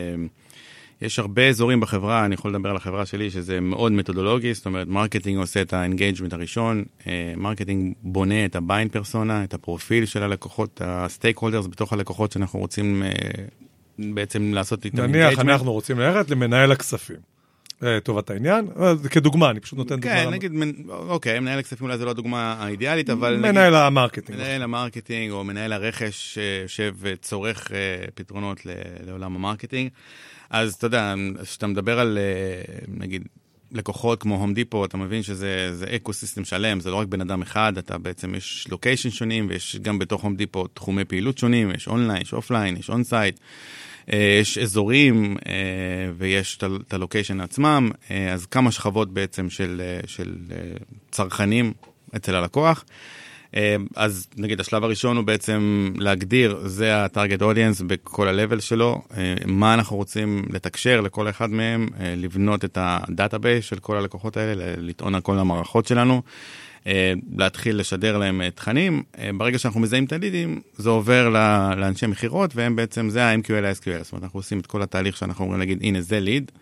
יש הרבה אזורים בחברה, אני יכול לדבר על החברה שלי, שזה מאוד מתודולוגי, זאת אומרת, מרקטינג עושה את האנגייג'מנט הראשון, מרקטינג בונה את הביין פרסונה, את הפרופיל של הלקוחות, הסטייק הולדרס בתוך הלקוחות שאנחנו רוצים בעצם לעשות איתם אנגייג'מנט. נניח, אנחנו רוצים ללכת למנהל הכספים. טובת העניין, כדוגמה, אני פשוט נותן דוגמה. כן, נגיד, אוקיי, מנהל הכספים אולי זה לא הדוגמה האידיאלית, אבל... מנהל המרקטינג. מנהל המרקטינג, או מנהל הרכש שיושב וצורך פתרונות לעולם המרקטינג. אז אתה יודע, כשאתה מדבר על, נגיד, לקוחות כמו הום דיפו, אתה מבין שזה אקוסיסטם שלם, זה לא רק בן אדם אחד, אתה בעצם יש לוקיישן שונים, ויש גם בתוך הום דיפו תחומי פעילות שונים, יש אונליין, יש אופליין, יש אונסייט, יש אזורים, ויש את הלוקיישן עצמם, אז כמה שכבות בעצם של, של צרכנים אצל הלקוח. אז נגיד השלב הראשון הוא בעצם להגדיר, זה ה-target audience בכל ה-level שלו, מה אנחנו רוצים לתקשר לכל אחד מהם, לבנות את ה-database של כל הלקוחות האלה, לטעון על כל המערכות שלנו, להתחיל לשדר להם תכנים. ברגע שאנחנו מזהים את הלידים, זה עובר לאנשי מחירות, והם בעצם, זה ה-אם קיו אל, ה-אס קיו אל. זאת אומרת, אנחנו עושים את כל התהליך שאנחנו אומרים להגיד, הנה זה ליד,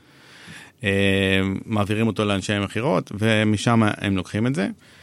מעבירים אותו לאנשי המחירות, ומשם הם לוקחים את זה.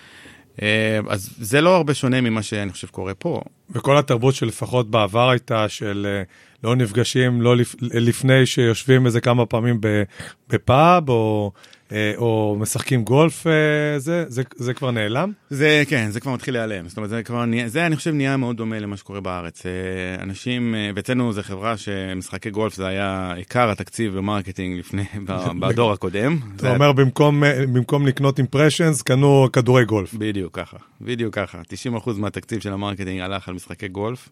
אז זה לא הרבה שונה ממה שאני חושב קורה פה. וכל התרבות שלפחות בעבר הייתה של לא נפגשים, לא לפני שיושבים איזה כמה פעמים בפאב, או, או משחקים גולף, זה, זה, זה כבר נעלם? זה, כן, זה כבר מתחיל להיעלם. זאת אומרת, זה כבר, זה אני חושב נהיה מאוד דומה למה שקורה בארץ. אנשים, ואצלנו זה חברה שמשחקי גולף זה היה עיקר התקציב במרקטינג לפני, בדור הקודם. אתה אומר, במקום, במקום לקנות אימפרשנס, קנו כדורי גולף. בדיוק ככה, בדיוק ככה. תשעים אחוז מהתקציב של המרקטינג הלך על משחקי גולף.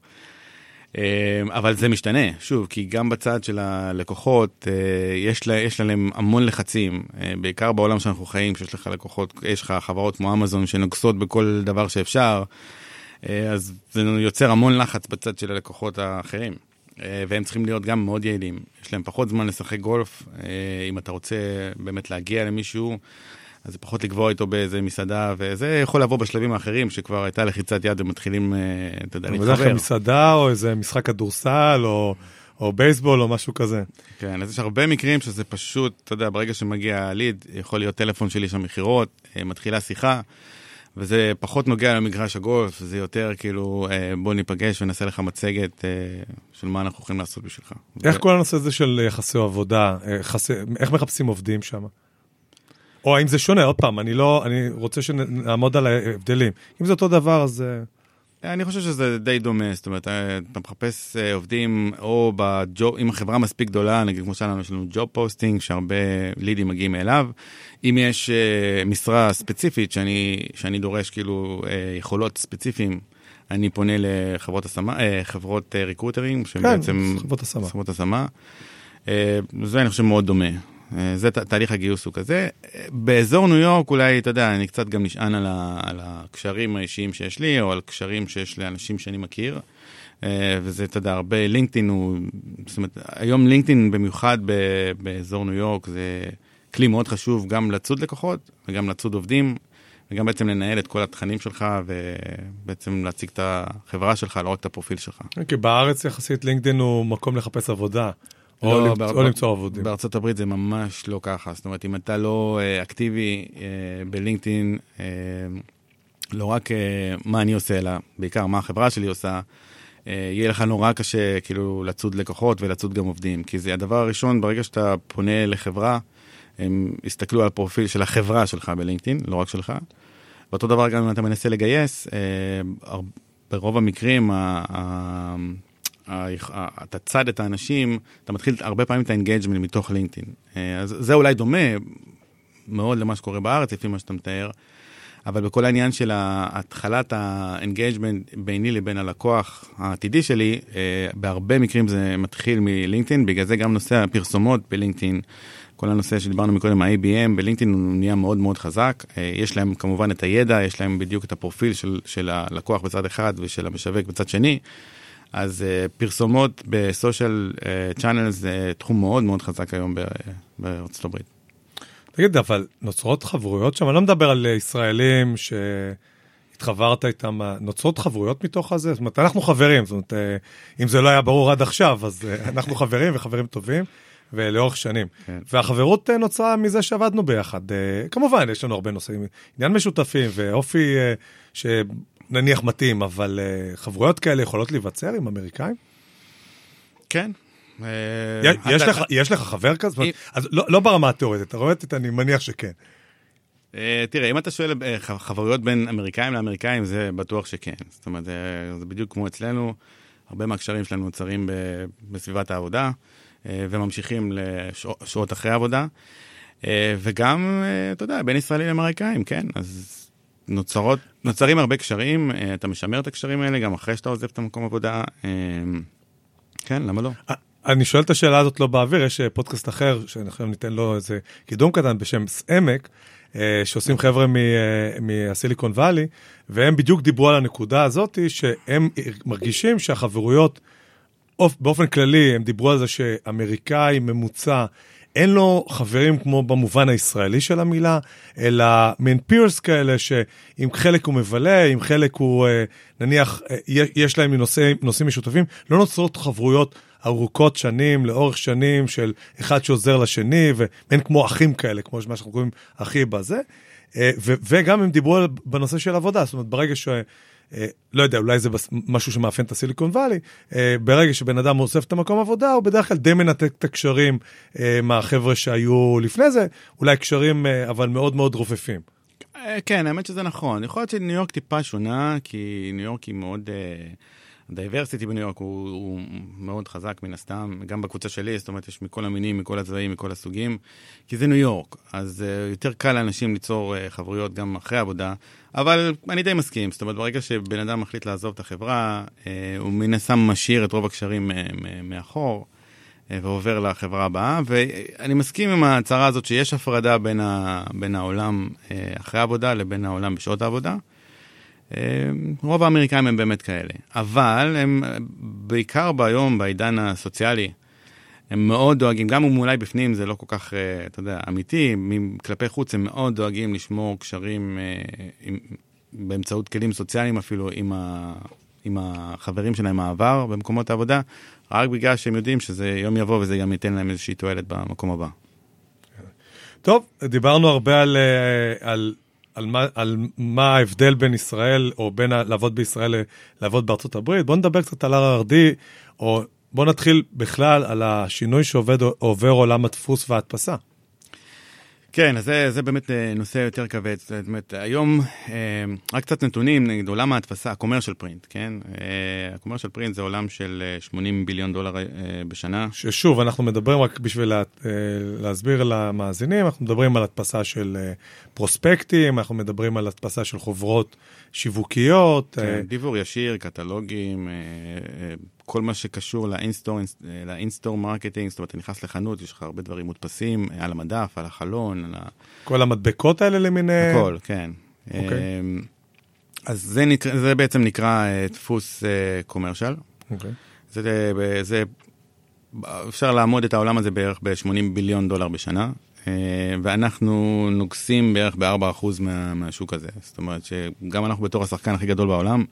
אבל זה משתנה, שוב, כי גם בצד של הלקוחות, יש, לה, יש להם המון לחצים, בעיקר בעולם שאנחנו חיים, שיש לך לקוחות, יש לך חברות כמו אמזון שנוגסות בכל דבר שאפשר, אז זה יוצר המון לחץ בצד של הלקוחות האחרים, והם צריכים להיות גם מאוד יעילים. יש להם פחות זמן לשחק גולף, אם אתה רוצה באמת להגיע למישהו, אז זה פחות לקבוע איתו באיזה מסעדה, וזה יכול לבוא בשלבים האחרים, שכבר הייתה לחיצת יד ומתחילים, אתה יודע, להתחבר. בדרך כלל מסעדה, או איזה משחק כדורסל, או, או בייסבול, או משהו כזה. כן, אז יש הרבה מקרים שזה פשוט, אתה יודע, ברגע שמגיע הליד, יכול להיות טלפון שלי שם מחירות, מתחילה שיחה, וזה פחות נוגע למגרש הגולף, זה יותר כאילו, בוא ניפגש ונעשה לך מצגת של מה אנחנו יכולים לעשות בשבילך. איך כל הנושא הזה של יחסי עבודה, איך מחפשים עובדים שם? או האם זה שונה? עוד פעם, אני לא, אני רוצה שנעמוד על ההבדלים. אם זה אותו דבר, אז... אני חושב שזה די דומה, זאת אומרת, אתה מחפש עובדים, או בג'וב, אם החברה מספיק גדולה, נגיד כמו שלנו, יש לנו ג'וב פוסטינג, שהרבה לידים מגיעים אליו. אם יש משרה ספציפית, שאני, שאני דורש כאילו יכולות ספציפיים, אני פונה לחברות השמה, חברות ריקרוטרים, כן, שבעצם... חברות השמה. חברות השמה. זה אני חושב מאוד דומה. זה תהליך הגיוס הוא כזה. באזור ניו יורק אולי, אתה יודע, אני קצת גם נשען על, ה, על הקשרים האישיים שיש לי, או על קשרים שיש לאנשים שאני מכיר, וזה, אתה יודע, הרבה לינקדאין הוא, זאת אומרת, היום לינקדאין במיוחד ב, באזור ניו יורק, זה כלי מאוד חשוב גם לצוד לקוחות, וגם לצוד עובדים, וגם בעצם לנהל את כל התכנים שלך, ובעצם להציג את החברה שלך, לא רק את הפרופיל שלך. כי בארץ יחסית לינקדאין הוא מקום לחפש עבודה. או, לא, למצוא, באר... או למצוא עבודים. בארצות הברית זה ממש לא ככה. זאת אומרת, אם אתה לא אה, אקטיבי אה, בלינקדאין, אה, לא רק אה, מה אני עושה, אלא בעיקר מה החברה שלי עושה, אה, יהיה לך נורא קשה כאילו לצוד לקוחות ולצוד גם עובדים. כי זה הדבר הראשון, ברגע שאתה פונה לחברה, הם יסתכלו על הפרופיל של החברה שלך בלינקדאין, לא רק שלך. ואותו דבר גם אם אתה מנסה לגייס, אה, ברוב המקרים, ה... ה אתה צד את האנשים, אתה מתחיל הרבה פעמים את האנגייג'מנט מתוך לינקדאין. אז זה אולי דומה מאוד למה שקורה בארץ, לפי מה שאתה מתאר, אבל בכל העניין של התחלת האנגייג'מנט ביני לבין הלקוח העתידי שלי, בהרבה מקרים זה מתחיל מלינקדאין, בגלל זה גם נושא הפרסומות בלינקדאין, כל הנושא שדיברנו מקודם, ה-איי בי אם בלינקדאין הוא נהיה מאוד מאוד חזק, יש להם כמובן את הידע, יש להם בדיוק את הפרופיל של, של הלקוח בצד אחד ושל המשווק בצד שני, אז uh, פרסומות בסושיאל צ'אנל זה תחום מאוד מאוד חזק היום בארצות הברית. תגיד, אבל נוצרות חברויות שם? אני לא מדבר על ישראלים שהתחברת איתם, נוצרות חברויות מתוך הזה? זאת אומרת, אנחנו חברים, זאת אומרת, אם זה לא היה ברור עד עכשיו, אז אנחנו חברים וחברים טובים, ולאורך שנים. כן. והחברות נוצרה מזה שעבדנו ביחד. כמובן, יש לנו הרבה נושאים, עניין משותפים ואופי ש... נניח מתאים, אבל uh, חברויות כאלה יכולות להיווצר עם אמריקאים? כן. יש, לך, יש לך חבר כזה? אז לא, לא ברמה התיאורטית, אתה רואה את אני מניח שכן. תראה, אם אתה שואל חברויות בין אמריקאים לאמריקאים, זה בטוח שכן. זאת אומרת, זה בדיוק כמו אצלנו, הרבה מהקשרים שלנו נוצרים בסביבת העבודה, וממשיכים לשעות אחרי העבודה, וגם, אתה יודע, בין ישראלים לאמריקאים, כן, אז... נוצרות, נוצרים הרבה קשרים, אתה משמר את הקשרים האלה, גם אחרי שאתה עוזב את המקום עבודה. כן, למה לא? אני שואל את השאלה הזאת לא באוויר, יש פודקאסט אחר, שאנחנו ניתן לו איזה קידום קטן בשם עמק, שעושים חבר'ה מהסיליקון ואלי, והם בדיוק דיברו על הנקודה הזאת, שהם מרגישים שהחברויות, באופן כללי, הם דיברו על זה שאמריקאי ממוצע, אין לו חברים כמו במובן הישראלי של המילה, אלא מין פירס כאלה שעם חלק הוא מבלה, עם חלק הוא, נניח, יש להם נושאים, נושאים משותפים, לא נוצרות חברויות ארוכות שנים, לאורך שנים של אחד שעוזר לשני, ואין כמו אחים כאלה, כמו מה שאנחנו קוראים אחי בזה, ו- וגם הם דיברו בנושא של עבודה, זאת אומרת, ברגע ש... לא יודע, אולי זה משהו שמאפיין את הסיליקון ואלי, ברגע שבן אדם אוסף את המקום עבודה, הוא בדרך כלל די מנתק את הקשרים מהחבר'ה שהיו לפני זה, אולי קשרים אבל מאוד מאוד רופפים. כן, האמת שזה נכון. יכול להיות שניו יורק טיפה שונה, כי ניו יורק היא מאוד... הדייברסיטי בניו יורק הוא, הוא מאוד חזק מן הסתם, גם בקבוצה שלי, זאת אומרת, יש מכל המינים, מכל הצבעים, מכל הסוגים, כי זה ניו יורק, אז uh, יותר קל לאנשים ליצור uh, חברויות גם אחרי העבודה, אבל אני די מסכים, זאת אומרת, ברגע שבן אדם מחליט לעזוב את החברה, uh, הוא מן הסתם משאיר את רוב הקשרים uh, מאחור, uh, ועובר לחברה הבאה, ואני מסכים עם ההצהרה הזאת שיש הפרדה בין, ה, בין העולם uh, אחרי העבודה לבין העולם בשעות העבודה, רוב האמריקאים הם באמת כאלה. אבל הם בעיקר ביום, בעידן הסוציאלי, הם מאוד דואגים, גם אם אולי בפנים זה לא כל כך, אתה יודע, אמיתי, כלפי חוץ הם מאוד דואגים לשמור קשרים עם, באמצעות כלים סוציאליים אפילו עם, ה, עם החברים שלהם העבר במקומות העבודה, רק בגלל שהם יודעים שזה יום יבוא וזה גם ייתן להם איזושהי תועלת במקום הבא. טוב, דיברנו הרבה על, על, על, מה, על מה ההבדל בין ישראל, או בין לעבוד בישראל לעבוד בארצות הברית. בואו נדבר קצת על אר אר די, או בואו נתחיל בכלל על השינוי שעובד עובר עולם הדפוס וההדפסה. כן, אז זה, זה באמת נושא יותר כבד. זאת אומרת, היום, רק קצת נתונים נגד עולם ההדפסה, ה-commercial print, כן? ה-commercial print זה עולם של שמונים ביליון דולר בשנה. ששוב, אנחנו מדברים רק בשביל לה, להסביר למאזינים, אנחנו מדברים על הדפסה של פרוספקטים, אנחנו מדברים על הדפסה של חוברות שיווקיות. כן, דיוור ישיר, קטלוגים, כל מה שקשור לאינסטור, לאינסטור מרקטינג, זאת אומרת, אתה נכנס לחנות, יש לך הרבה דברים מודפסים, על המדף, על החלון, על ה... כל המדבקות האלה למיניהם? הכל, כן. אוקיי. אז זה, נקרא, זה בעצם נקרא דפוס קומרשל. אוקיי. זה, זה, אפשר לעמוד את העולם הזה בערך ב-שמונים ביליון דולר בשנה, ואנחנו נוגסים בערך ב-ארבעה אחוז מה, מהשוק הזה. זאת אומרת שגם אנחנו בתור השחקן הכי גדול בעולם,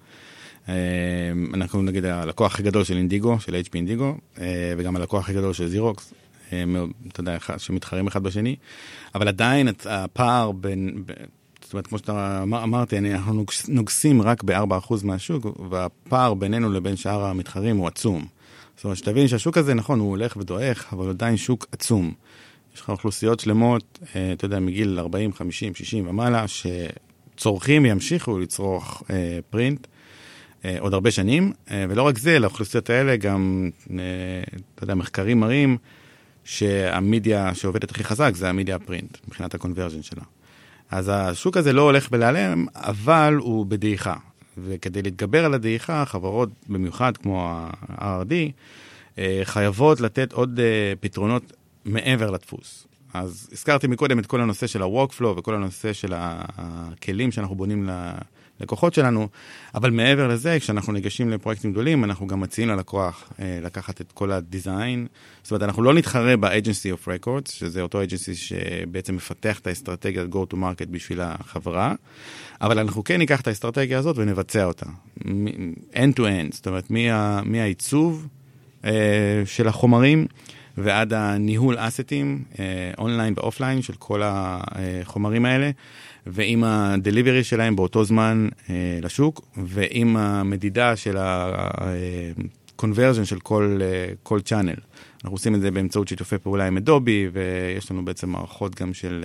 אנחנו נגיד הלקוח הכי גדול של אינדיגו, של אייץ' פי אינדיגו, וגם הלקוח הכי גדול של זירוקס, אתה יודע, שמתחרים אחד בשני, אבל עדיין הפער בין, זאת אומרת, כמו שאתה אמרתי, אנחנו נוגסים רק ב-ארבעה אחוז מהשוק, והפער בינינו לבין שאר המתחרים הוא עצום. זאת אומרת, שתבין שהשוק הזה, נכון, הוא הולך ודועך, אבל עדיין שוק עצום. יש לך אוכלוסיות שלמות, אתה יודע, מגיל ארבעים, חמישים, שישים ומעלה, שצורכים ימשיכו לצרוך פרינט, עוד הרבה שנים, ולא רק זה, לאוכלוסיות האלה גם, אתה יודע, מחקרים מראים שהמידיה שעובדת הכי חזק זה המידיה הפרינט, מבחינת הקונברז'ן שלה. אז השוק הזה לא הולך בלהלם, אבל הוא בדעיכה. וכדי להתגבר על הדעיכה, חברות במיוחד כמו ה-אר אר די, חייבות לתת עוד פתרונות מעבר לדפוס. אז הזכרתי מקודם את כל הנושא של ה-workflow וכל הנושא של הכלים שאנחנו בונים ללקוחות שלנו, אבל מעבר לזה, כשאנחנו ניגשים לפרויקטים גדולים, אנחנו גם מציעים ללקוח לקחת את כל הדיזיין. זאת אומרת, אנחנו לא נתחרה ב-Agency of Records, שזה אותו agency שבעצם מפתח את האסטרטגיה go to market בשביל החברה, אבל אנחנו כן ניקח את האסטרטגיה הזאת ונבצע אותה. end to end, זאת אומרת, מהעיצוב של החומרים, ועד הניהול אסטים, אונליין ואופליין של כל החומרים האלה, ועם הדליברי שלהם באותו זמן לשוק, ועם המדידה של ה-conversion של כל, כל channel. אנחנו עושים את זה באמצעות שיתופי פעולה עם אדובי, ויש לנו בעצם מערכות גם של,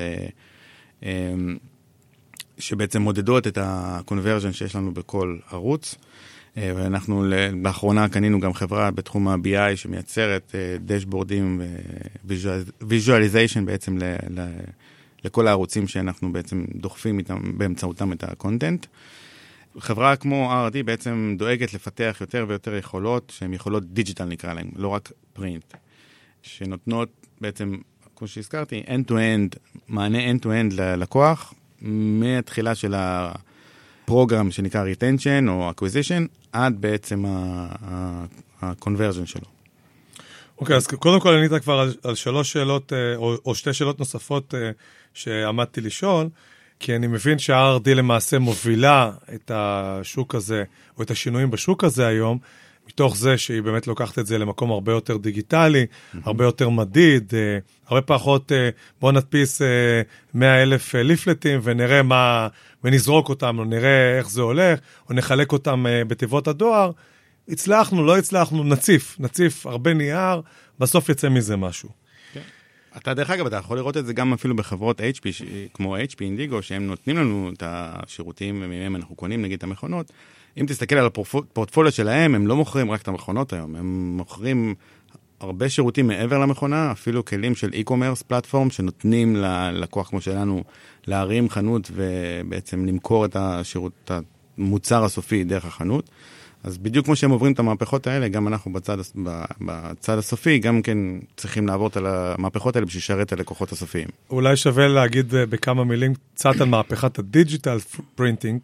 שבעצם מודדות את ה-conversion שיש לנו בכל ערוץ, ואנחנו לאחרונה קנינו גם חברה בתחום ה-בי איי שמייצרת דשבורדים ו-visualization בעצם לכל הערוצים שאנחנו בעצם דוחפים איתם, באמצעותם את הקונטנט. חברה כמו אר אר די בעצם דואגת לפתח יותר ויותר יכולות, שהן יכולות דיג'יטל נקרא להן, לא רק פרינט, שנותנות בעצם, כמו שהזכרתי, end-to-end, מענה end-to-end ללקוח, מהתחילה של ה... פרוגרם שנקרא retention או acquisition, עד בעצם ה-conversion שלו. אוקיי, אז קודם כל ענית כבר על, על שלוש שאלות, או, או שתי שאלות נוספות שעמדתי לשאול, כי אני מבין שה-אר אר די למעשה מובילה את השוק הזה, או את השינויים בשוק הזה היום, מתוך זה שהיא באמת לוקחת את זה למקום הרבה יותר דיגיטלי, mm-hmm. הרבה יותר מדיד, הרבה פחות, בוא נדפיס מאה אלף ליפלטים ונראה מה, ונזרוק אותם, או נראה איך זה הולך, או נחלק אותם בתיבות הדואר. הצלחנו, לא הצלחנו, נציף, נציף הרבה נייר, בסוף יצא מזה משהו. אתה דרך אגב, אתה יכול לראות את זה גם אפילו בחברות אייץ' פי, כמו אייץ' פי אינדיגו, שהם נותנים לנו את השירותים, ומהם אנחנו קונים נגיד את המכונות. אם תסתכל על הפורטפוליו שלהם, הם לא מוכרים רק את המכונות היום, הם מוכרים הרבה שירותים מעבר למכונה, אפילו כלים של e-commerce פלטפורם, שנותנים ללקוח כמו שלנו להרים חנות, ובעצם למכור את השירות, את המוצר הסופי דרך החנות. אז בדיוק כמו שהם עוברים את המהפכות האלה, גם אנחנו בצד, בצד הסופי, גם כן צריכים לעבור על המהפכות האלה בשביל לשרת את הלקוחות הסופיים. אולי שווה להגיד בכמה מילים קצת על מהפכת הדיג'יטל פרינטינג,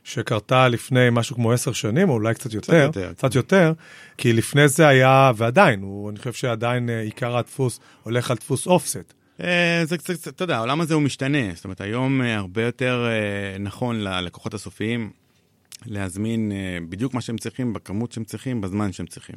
שקרתה לפני משהו כמו עשר שנים, או אולי קצת יותר, קצת יותר, קצת יותר, כי לפני זה היה, ועדיין, הוא, אני חושב שעדיין עיקר הדפוס הולך על דפוס אופסט. זה קצת, אתה יודע, העולם הזה הוא משתנה, זאת אומרת, היום הרבה יותר נכון ללקוחות הסופיים, להזמין בדיוק מה שהם צריכים, בכמות שהם צריכים, בזמן שהם צריכים.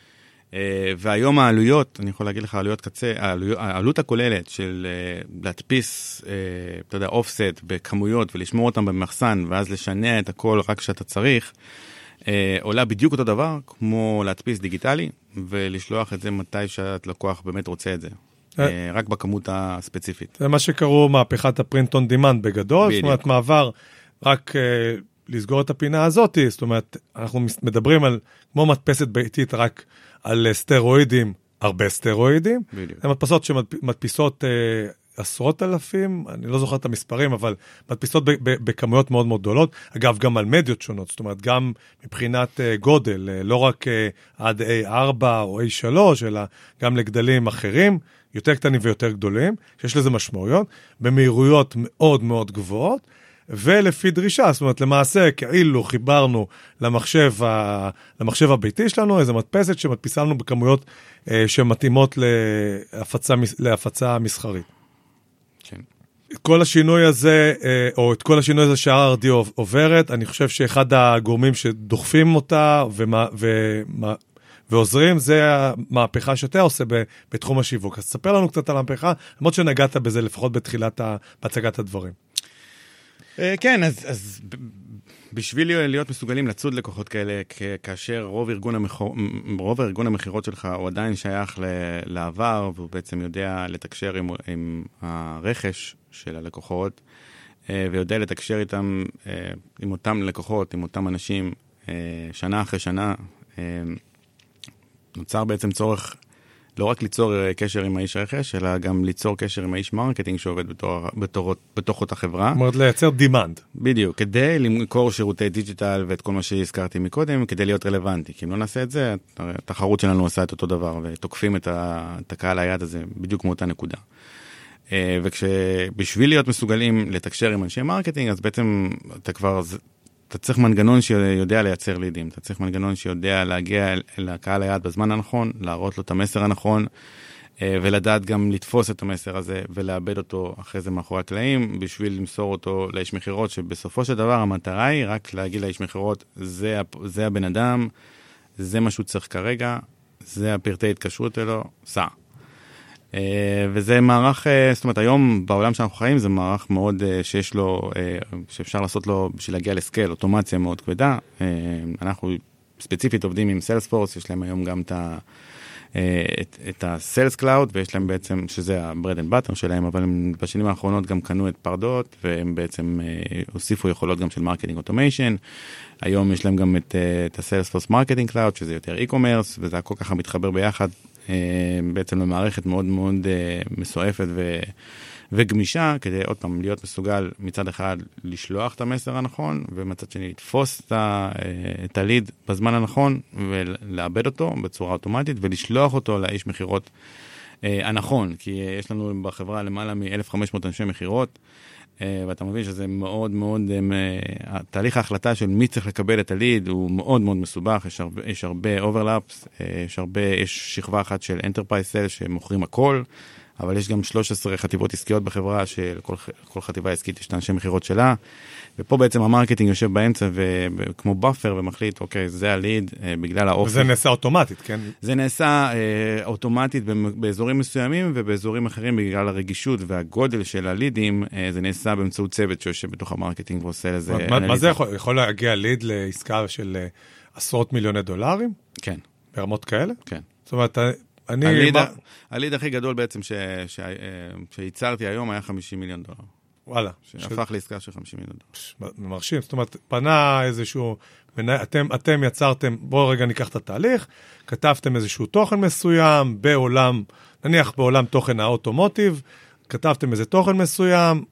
והיום העלויות, אני יכול להגיד לך, העלויות קצה, העלות הכוללת של להדפיס, אתה יודע, אופסט בכמויות ולשמור אותם במחסן, ואז לשנע את הכל רק כשאתה צריך, עולה בדיוק אותו דבר, כמו להדפיס דיגיטלי, ולשלוח את זה מתי שאת לקוח באמת רוצה את זה. רק בכמות הספציפית. זה מה שקראו מהפכת הפרינט און דימנד בגדול, זאת אומרת, מעבר רק לסגור את הפינה הזאת, זאת אומרת, אנחנו מדברים על, כמו מדפסת ביתית, רק על סטרואידים, הרבה סטרואידים. הן מדפסות שמדפיסות עשרות אלפים, אני לא זוכר את המספרים, אבל מדפיסות בכמויות מאוד מאוד גדולות. אגב, גם על מדיות שונות, זאת אומרת, גם מבחינת גודל, לא רק עד איי ארבע או איי שלוש, אלא גם לגדלים אחרים, יותר קטנים ויותר גדולים, שיש לזה משמעויות, במהירויות מאוד מאוד גבוהות, ולפי דרישה, זאת אומרת, למעשה, כאילו חיברנו למחשב, ה... למחשב הביתי שלנו, איזו מדפסת שמדפיסה לנו בכמויות אה, שמתאימות להפצה, להפצה מסחרית. כן. את כל השינוי הזה, אה, או את כל השינוי הזה שה-אר די עוברת, אני חושב שאחד הגורמים שדוחפים אותה, ומה, ומה, ועוזרים, זה המהפכה שאתה עושה בתחום השיווק. אז תספר לנו קצת על המהפכה, למרות שנגעת בזה לפחות בתחילת הצגת הדברים. כן, אז, אז בשביל להיות מסוגלים לצוד לקוחות כאלה, כאשר רוב ארגון, המחור, רוב ארגון המחירות שלך הוא עדיין שייך לעבר, והוא בעצם יודע לתקשר עם, עם הרכש של הלקוחות, ויודע לתקשר איתם, עם אותם לקוחות, עם אותם אנשים, שנה אחרי שנה, נוצר בעצם צורך לא רק ליצור קשר עם האיש רכש, אלא גם ליצור קשר עם האיש מרקטינג שעובד בתור, בתור, בתוך אותה חברה. זאת אומרת, לייצר דימנד. בדיוק, כדי למכור שירותי דיג'יטל ואת כל מה שהזכרתי מקודם, כדי להיות רלוונטי. כי אם לא נעשה את זה, התחרות שלנו עושה את אותו דבר, ותוקפים את, ה, את הקהל היעד הזה בדיוק מאותה נקודה. וכשבשביל להיות מסוגלים לתקשר עם אנשי מרקטינג, אז בעצם אתה כבר... אתה צריך מנגנון שיודע לייצר לידים, אתה צריך מנגנון שיודע להגיע לקהל היעד בזמן הנכון, להראות לו את המסר הנכון, ולדעת גם לתפוס את המסר הזה, ולאבד אותו אחרי זה מאחורי הקלעים, בשביל למסור אותו לאיש מחירות, שבסופו של דבר המטרה היא רק להגיד לאיש מחירות, זה, זה הבן אדם, זה מה שהוא צריך כרגע, זה הפרטי התקשרות שלו, סע. וזה מערך, זאת אומרת, היום בעולם שאנחנו חיים, זה מערך מאוד שיש לו, שאפשר לעשות לו בשביל להגיע לסקייל, אוטומציה מאוד כבדה. אנחנו ספציפית עובדים עם סיילספורס, יש להם היום גם את ה... את, את ה-Sales Cloud, ויש להם בעצם, שזה ה-bread and butter שלהם, אבל הם בשנים האחרונות גם קנו את פרדות, והם בעצם הוסיפו יכולות גם של מרקטינג אוטומיישן. היום יש להם גם את, את ה-Salesforce Marketing Cloud, שזה יותר e-commerce, וזה הכל ככה מתחבר ביחד, בעצם למערכת מאוד מאוד מסועפת ו... וגמישה, כדי עוד פעם להיות מסוגל מצד אחד לשלוח את המסר הנכון, ומצד שני לתפוס את, ה, את הליד בזמן הנכון, ולאבד אותו בצורה אוטומטית, ולשלוח אותו לאיש מחירות אה, הנכון, כי יש לנו בחברה למעלה מ-אלף וחמש מאות אנשי מחירות, אה, ואתה מבין שזה מאוד מאוד, אה, תהליך ההחלטה של מי צריך לקבל את הליד, הוא מאוד מאוד מסובך, יש הרבה, יש הרבה overlaps, אה, יש הרבה, יש שכבה אחת של enterprise sales שמוכרים הכל, אבל יש גם שלוש עשרה חטיבות עסקיות בחברה, שלכל כל חטיבה עסקית יש את אנשי מחירות שלה, ופה בעצם המרקטינג יושב באמצע, וכמו באפר, ומחליט, אוקיי, זה הליד, בגלל האופי. וזה נעשה אוטומטית, כן? זה נעשה אה, אוטומטית באזורים מסוימים, ובאזורים אחרים, בגלל הרגישות והגודל של הלידים, אה, זה נעשה באמצעות צוות שיושב בתוך המרקטינג, ועושה לזה... מה, מה זה יכול, יכול להגיע ליד לעסקה של אה, עשרות מיליוני דולרים? כן. ברמות כאלה? כן. זאת אומרת, אני... הליד, מה... הליד הכי גדול בעצם ש... ש... שייצרתי היום היה חמישים מיליון דולר. וואלה. שהפך ש... לעסקה של חמישים מיליון דולר. מרשים, זאת אומרת, פנה איזשהו... אתם, אתם יצרתם, בואו רגע ניקח את התהליך, כתבתם איזשהו תוכן מסוים בעולם, נניח בעולם תוכן האוטומוטיב, כתבתם איזה תוכן מסוים,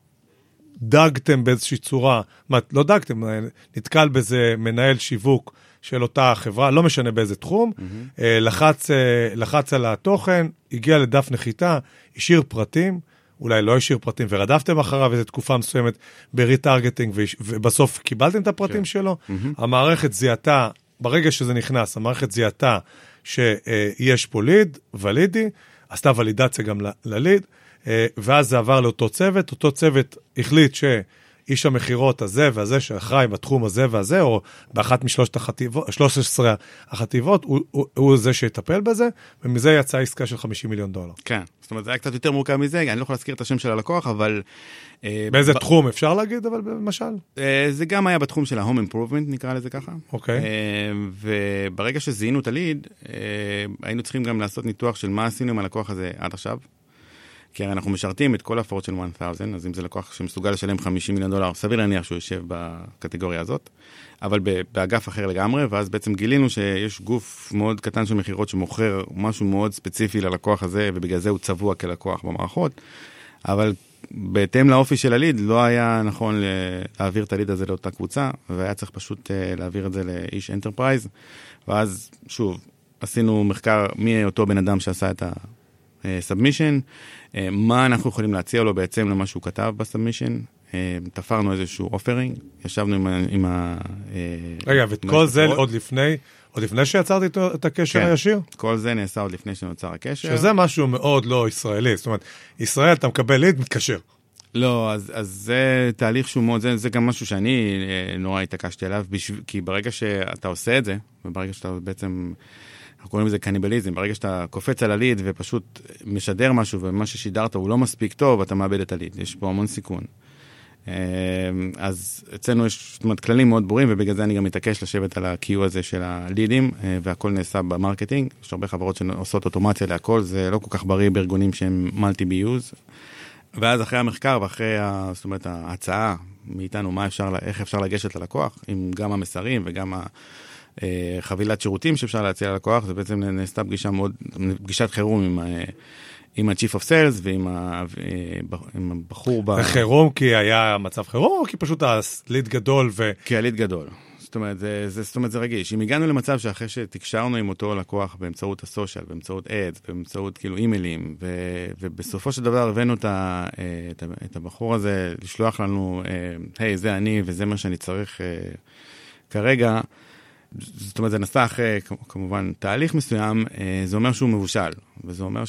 דגתם באיזושהי צורה, מה, לא דגתם, נתקל בזה מנהל שיווק של אותה חברה, לא משנה באיזה תחום, לחץ, לחץ על התוכן, הגיע לדף נחיתה, השאיר פרטים, אולי לא השאיר פרטים, ורדפתם אחריו איזו תקופה מסוימת בריטרגטינג, ובסוף קיבלתם את הפרטים שלו, המערכת זיהתה, ברגע שזה נכנס, המערכת זיהתה שיש פה ליד, ולידי, עשתה ולידציה גם לליד, ואז זה עבר לאותו צוות, אותו צוות החליט שאיש המחירות הזה והזה, שאחראי בתחום הזה והזה, או באחת משלושת החטיבות, שלוש עשרה החטיבות, הוא, הוא, הוא זה שיטפל בזה, ומזה יצאה עסקה של חמישים מיליון דולר. כן, זאת אומרת, זה היה קצת יותר מורכב מזה, אני לא יכול להזכיר את השם של הלקוח, אבל... באיזה תחום אפשר להגיד, אבל למשל? זה גם היה בתחום של ה-home improvement, נקרא לזה ככה. אוקיי. וברגע שזיהינו את הליד, היינו צריכים גם לעשות ניתוח של מה עשינו עם הלקוח הזה עד עכשיו. כי אנחנו משרתים את כל הפורט של אלף, אז אם זה לקוח שמסוגל לשלם חמישים מיליון דולר, סביר להניח שהוא יושב בקטגוריה הזאת, אבל באגף אחר לגמרי, ואז בעצם גילינו שיש גוף מאוד קטן של מחירות שמוכר משהו מאוד ספציפי ללקוח הזה, ובגלל זה הוא צבוע כלקוח במערכות, אבל בהתאם לאופי של הליד, לא היה נכון להעביר את הליד הזה לאותה קבוצה, והיה צריך פשוט להעביר את זה לאיש אנטרפרייז, ואז שוב, עשינו מחקר מי אותו בן אדם שעשה את הסאבמישן, מה אנחנו יכולים להציע לו בעצם למה שהוא כתב בסאבמישן, תפרנו איזשהו אופרינג, ישבנו עם, עם ה... רגע, ואת כל זה עוד לפני, עוד לפני שיצרתי את הקשר כן, הישיר? כל זה נעשה עוד לפני שנוצר הקשר. שזה משהו מאוד לא ישראלי, זאת אומרת, ישראל אתה מקבל ליד, מתקשר. לא, אז, אז זה תהליך שהוא מאוד, זה, זה גם משהו שאני נורא התעקשתי עליו, בשב... כי ברגע שאתה עושה את זה, וברגע שאתה בעצם... אנחנו קוראים לזה קניבליזם, ברגע שאתה קופץ על הליד ופשוט משדר משהו, ומה ששידרת הוא לא מספיק טוב, אתה מאבד את הליד. יש פה המון סיכון. אז אצלנו יש, זאת אומרת, כללים מאוד ברורים, ובגלל זה אני גם מתעקש לשבת על ה-Q הזה של הלידים, והכל נעשה במרקטינג. יש הרבה חברות שעושות אוטומציה להכל, זה לא כל כך בריא בארגונים שהם מולטי-ביוז. ואז אחרי המחקר ואחרי, זאת אומרת, ההצעה מאיתנו, מה אפשר, איך אפשר לגשת ללקוח, עם גם המסרים וגם ה... חבילת שירותים שאפשר להציע ללקוח, זה בעצם נעשתה פגישה מאוד, פגישת חירום עם, עם ה-Chief of Sales ועם הבחור ב... חירום כי היה מצב חירום או כי פשוט הליד גדול ו... כי הליד גדול. זאת אומרת, זה, זה, זאת אומרת, זה רגיש. אם הגענו למצב שאחרי שתקשרנו עם אותו לקוח באמצעות הסושיאל, באמצעות אדס, באמצעות כאילו אימיילים, ו, ובסופו של דבר הבאנו את, ה, את, ה, את הבחור הזה לשלוח לנו, היי, זה אני וזה מה שאני צריך כרגע, זאת אומרת, זה נסע אחרי, כמובן, תהליך מסוים, זה אומר שהוא מבושל, וזה אומר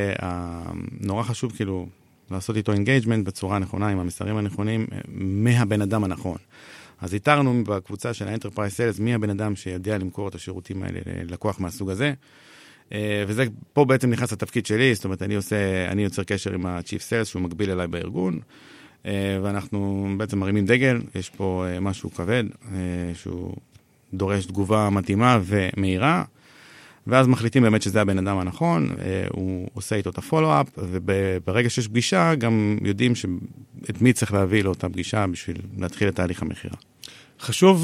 שנורא חשוב, כאילו, לעשות איתו אינגייג'מנט בצורה הנכונה, עם המסרים הנכונים, מהבן אדם הנכון. אז איתרנו בקבוצה של האנטרפרייז סיילס, מי הבן אדם שיודע למכור את השירותים האלה ללקוח מהסוג הזה, וזה, פה בעצם נכנס לתפקיד שלי, זאת אומרת, אני עושה, אני יוצר קשר עם ה-Chief Sales, שהוא מקביל אליי בארגון, ואנחנו בעצם מרימים דגל, יש פה משהו כבד, שהוא דורש תגובה מתאימה ומהירה, ואז מחליטים באמת שזה הבן אדם הנכון, הוא עושה איתו את הפולו-אפ, וברגע שיש פגישה, גם יודעים את מי צריך להביא לאותה פגישה בשביל להתחיל את תהליך המחירה. חשוב,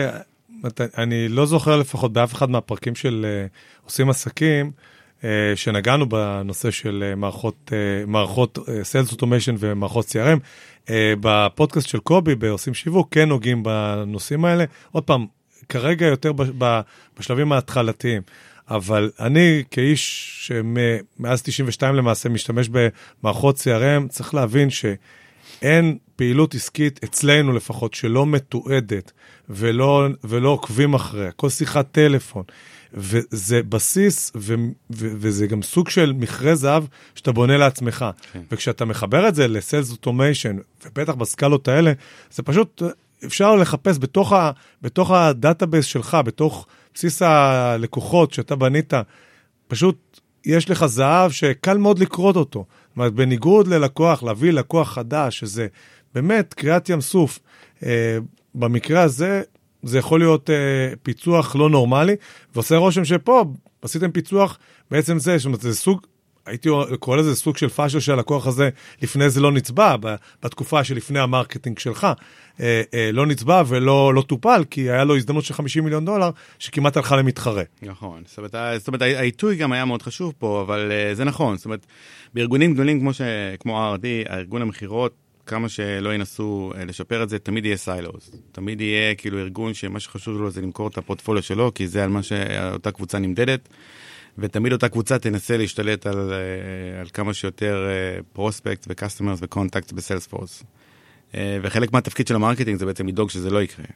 אני לא זוכר לפחות באף אחד מהפרקים של עושים עסקים, שנגענו בנושא של מערכות, מערכות Sales Automation ומערכות סי אר אם, בפודקאסט של קובי, בעושים שיווק, כן נוגעים בנושאים האלה. עוד פעם, כרגע יותר בשלבים ההתחלתיים, אבל אני כאיש שמאז תשעים ושתיים למעשה משתמש במערכות סי אר אם, צריך להבין שאין פעילות עסקית אצלנו לפחות שלא מתועדת ולא, ולא עוקבים אחריה, כל שיחת טלפון, וזה בסיס ו, ו, וזה גם סוג של מכרה זהב שאתה בונה לעצמך, כן. וכשאתה מחבר את זה לסלס אוטומיישן, ובטח בסקלות האלה, זה פשוט... אפשר לחפש בתוך, ה, בתוך הדאטאבייס שלך, בתוך בסיס הלקוחות שאתה בנית, פשוט יש לך זהב שקל מאוד לקרות אותו. זאת אומרת, בניגוד ללקוח, להביא לקוח חדש, שזה באמת קריאת ים סוף. אה, במקרה הזה, זה יכול להיות אה, פיצוח לא נורמלי, ועושה רושם שפה עשיתם פיצוח בעצם זה, זאת אומרת, זה סוג... הייתי קורא לזה סוג של פאשל של הלקוח הזה, לפני זה לא נצבע, בתקופה שלפני המרקטינג שלך, לא נצבע ולא לא טופל, כי היה לו הזדמנות של חמישים מיליון דולר, שכמעט הלכה למתחרה. נכון, זאת אומרת, זאת אומרת, העיתוי גם היה מאוד חשוב פה, אבל זה נכון, זאת אומרת, בארגונים גדולים כמו, ש, כמו אר די, הארגון המחירות, כמה שלא ינסו לשפר את זה, תמיד יהיה סיילוס, תמיד יהיה כאילו ארגון שמה שחשוב לו זה למכור את הפורטפוליו שלו, כי זה על מה שאותה קבוצה נמדדת, ותמיד אותה קבוצה תנסה להשתלט על, על כמה שיותר פרוספקט וקסטומרס וקונטקט בסיילספורס. וחלק מהתפקיד של המרקטינג זה בעצם לדאוג שזה לא יקרה.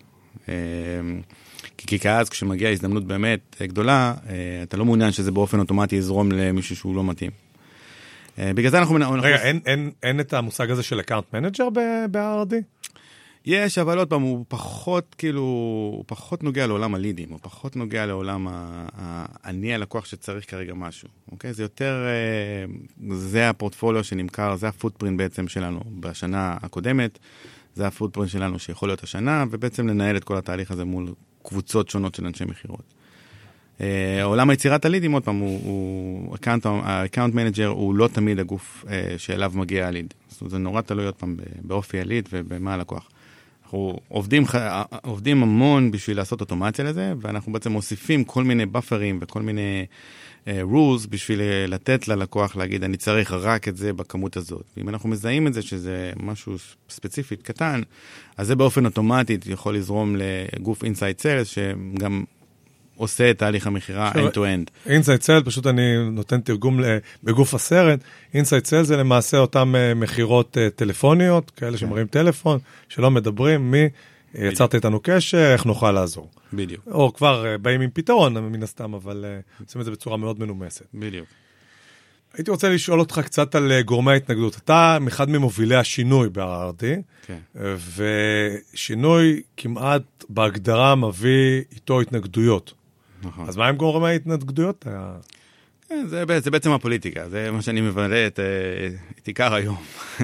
כי כאז כשמגיעה הזדמנות באמת גדולה, אתה לא מעוניין שזה באופן אוטומטי יזרום למישהו שהוא לא מתאים. בגלל זה אנחנו... רגע, אין, אין, אין את המושג הזה של אקאונט מנג'ר ב-אר אר די? יש, אבל עוד פעם, הוא פחות, כאילו, הוא פחות נוגע לעולם הלידים, הוא פחות נוגע לעולם אני הלקוח שצריך כרגע משהו, אוקיי? זה יותר, זה הפורטפוליו שנמכר, זה הפוטפרינט בעצם שלנו בשנה הקודמת, זה הפוטפרינט שלנו שיכול להיות השנה, ובעצם לנהל את כל התהליך הזה מול קבוצות שונות של אנשי מחירות. העולם היצירת הלידים, עוד פעם, הוא, האקאונט מנג'ר הוא לא תמיד הגוף שאליו מגיע הליד. זאת אומרת, זה נורא תלוי עוד פעם באופי הליד ובמה הלקוח. אנחנו עובדים, עובדים המון בשביל לעשות אוטומציה לזה, ואנחנו בעצם מוסיפים כל מיני בפרים וכל מיני uh, rules בשביל לתת ללקוח להגיד, אני צריך רק את זה בכמות הזאת. ואם אנחנו מזהים את זה שזה משהו ספציפית קטן, אז זה באופן אוטומטית יכול לזרום לגוף inside sales, שגם עושה את תהליך המחירה end-to-end. Inside Sales, פשוט אני נותן תרגום בגוף הסרט. Inside Sales זה למעשה אותם מחירות טלפוניות, כאלה שמראים טלפון, שלא מדברים, מי יצרת איתנו קשר, איך נוכל לעזור. בדיוק. או כבר באים עם פתרון, מן הסתם, אבל עושים את זה בצורה מאוד מנומסת. בדיוק. הייתי רוצה לשאול אותך קצת על גורמי ההתנגדות. אתה אחד ממובילי השינוי ב-אר אר די, כן. ושינוי כמעט בהגדרה מביא איתו התנגדויות. נכון. אז מה עם גורמי ההתנגדויות? כן, זה, זה בעצם הפוליטיקה, זה מה שאני מבלה את, את עיקר היום.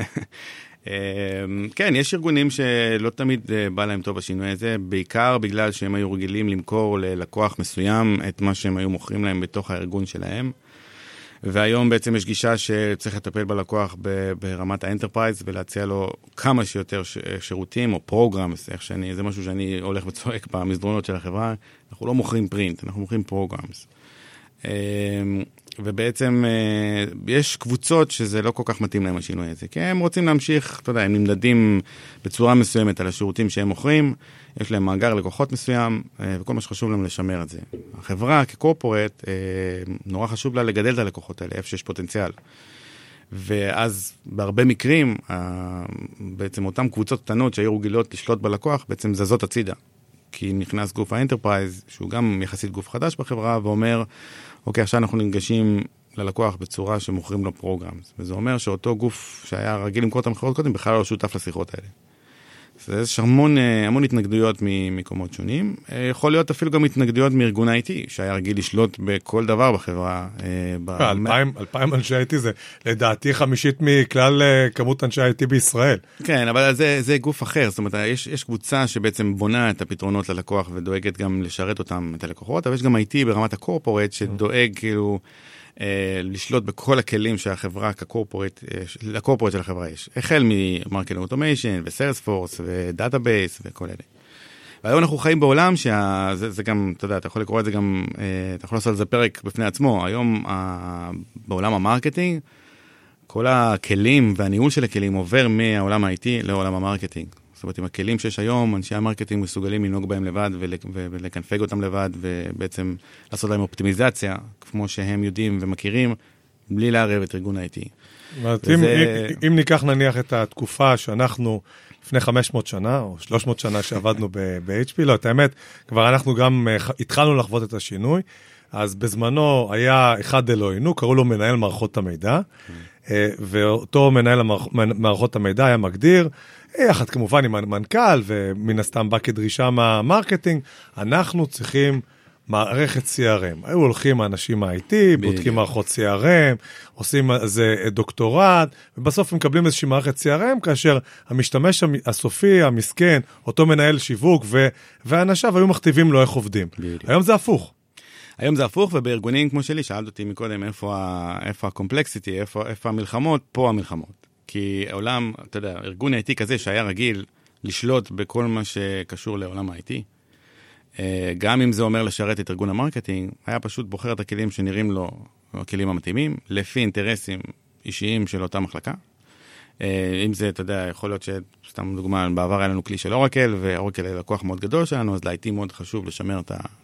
כן, יש ארגונים שלא תמיד בא להם טוב השינוי הזה, בעיקר בגלל שהם היו רגילים למכור ללקוח מסוים את מה שהם היו מוכרים להם בתוך הארגון שלהם. והיום בעצם יש גישה שצריך לטפל בלקוח ברמת האנטרפרייז ולהציע לו כמה שיותר שירותים או פרוגרמס, איך שאני, זה משהו שאני הולך וצועק במסדרונות של החברה, אנחנו לא מוכרים פרינט, אנחנו מוכרים פרוגרמס. ובעצם יש קבוצות שזה לא כל כך מתאים להם השינוי הזה, כי הם רוצים להמשיך, אתה יודע, הם נמדדים בצורה מסוימת על השירותים שהם מוכרים, יש להם מאגר לקוחות מסוים, וכל מה שחשוב להם לשמר את זה. החברה כקורפורט, נורא חשוב לה לגדל את הלקוחות האלה, איפה שיש פוטנציאל. ואז בהרבה מקרים, בעצם אותם קבוצות קטנות שהיו רגילות לשלוט בלקוח, בעצם זזות הצידה. כי נכנס גוף האנטרפרייז, שהוא גם יחסית גוף חדש בחברה, ואומר, אוקיי, עכשיו אנחנו ניגשים ללקוח בצורה שמוכרים לו פרוגרמס. וזה אומר שאותו גוף שהיה רגיל למכור את המחירות קודם, בכלל לא שותף לשיחות האלה. יש המון, המון התנגדויות ממקומות שונים. יכול להיות אפילו גם התנגדויות מארגון איי טי, שהיה רגיל לשלוט בכל דבר בחברה. אלפיים, אלפיים אנשי איי טי זה לדעתי חמישית מכלל כמות אנשי איי טי בישראל. כן, אבל זה, זה גוף אחר. זאת אומרת, יש, יש קבוצה שבעצם בונה את הפתרונות ללקוח ודואגת גם לשרת אותם, את הלקוחות, אבל יש גם איי טי ברמת הקורפורט שדואג כאילו לשלוט בכל הכלים שהחברה כקורפורט, לקורפורט של החברה יש. החל ממרקטינג אוטומיישן וסיילספורס ודאטאבייס וכל אלה. והיום אנחנו חיים בעולם שזה זה גם, אתה יודע, אתה יכול לקרוא את זה גם, אתה יכול לעשות על זה פרק בפני עצמו. היום בעולם המרקטינג, כל הכלים והניהול של הכלים עובר מהעולם ה-איי טי לעולם המרקטינג. זאת אומרת, עם הכלים שיש היום, אנשי המרקטינג מסוגלים לנהוג בהם לבד ולקנפג אותם לבד, ובעצם לעשות להם אופטימיזציה, כמו שהם יודעים ומכירים, בלי לערב את ארגון ה-איי טי. וזה... אם ניקח נניח את התקופה שאנחנו לפני חמש מאות שנה, או שלוש מאות שנה שעבדנו ב-אייץ' פי, לא, את האמת, כבר אנחנו גם התחלנו לחוות את השינוי, אז בזמנו היה אחד אלוהינו, קראו לו מנהל מערכות המידע, ואותו מנהל מערכות המידע היה מגדיר, יחד כמובן עם המנכ"ל, ומן הסתם בא כדרישה מהמרקטינג, אנחנו צריכים מערכת סי אר אם. היו הולכים האנשים מה-איי טי, בודקים מערכות סי אר אם, עושים איזה דוקטורט, ובסוף הם מקבלים איזושהי מערכת סי אר אם, כאשר המשתמש הסופי, המסכן, אותו מנהל שיווק, ואנשיו היו מכתיבים לו איך עובדים. היום זה הפוך. היום זה הפוך, ובארגונים כמו שלי, שאלת אותי מקודם איפה הקומפלקסיטי, איפה המלחמות, פה המלחמות. כי העולם, אתה יודע, ארגון איי טי כזה שהיה רגיל לשלוט בכל מה שקשור לעולם ה-איי טי, גם אם זה אומר לשרת את ארגון המרקטינג, היה פשוט בוחר את הכלים שנראים לו, הכלים המתאימים, לפי אינטרסים אישיים של אותה מחלקה. אם זה, אתה יודע, יכול להיות שסתם דוגמה, בעבר היה לנו כלי של אורקל, ואורקל היה לקוח מאוד גדול שלנו, אז ל-איי טי מאוד חשוב לשמר את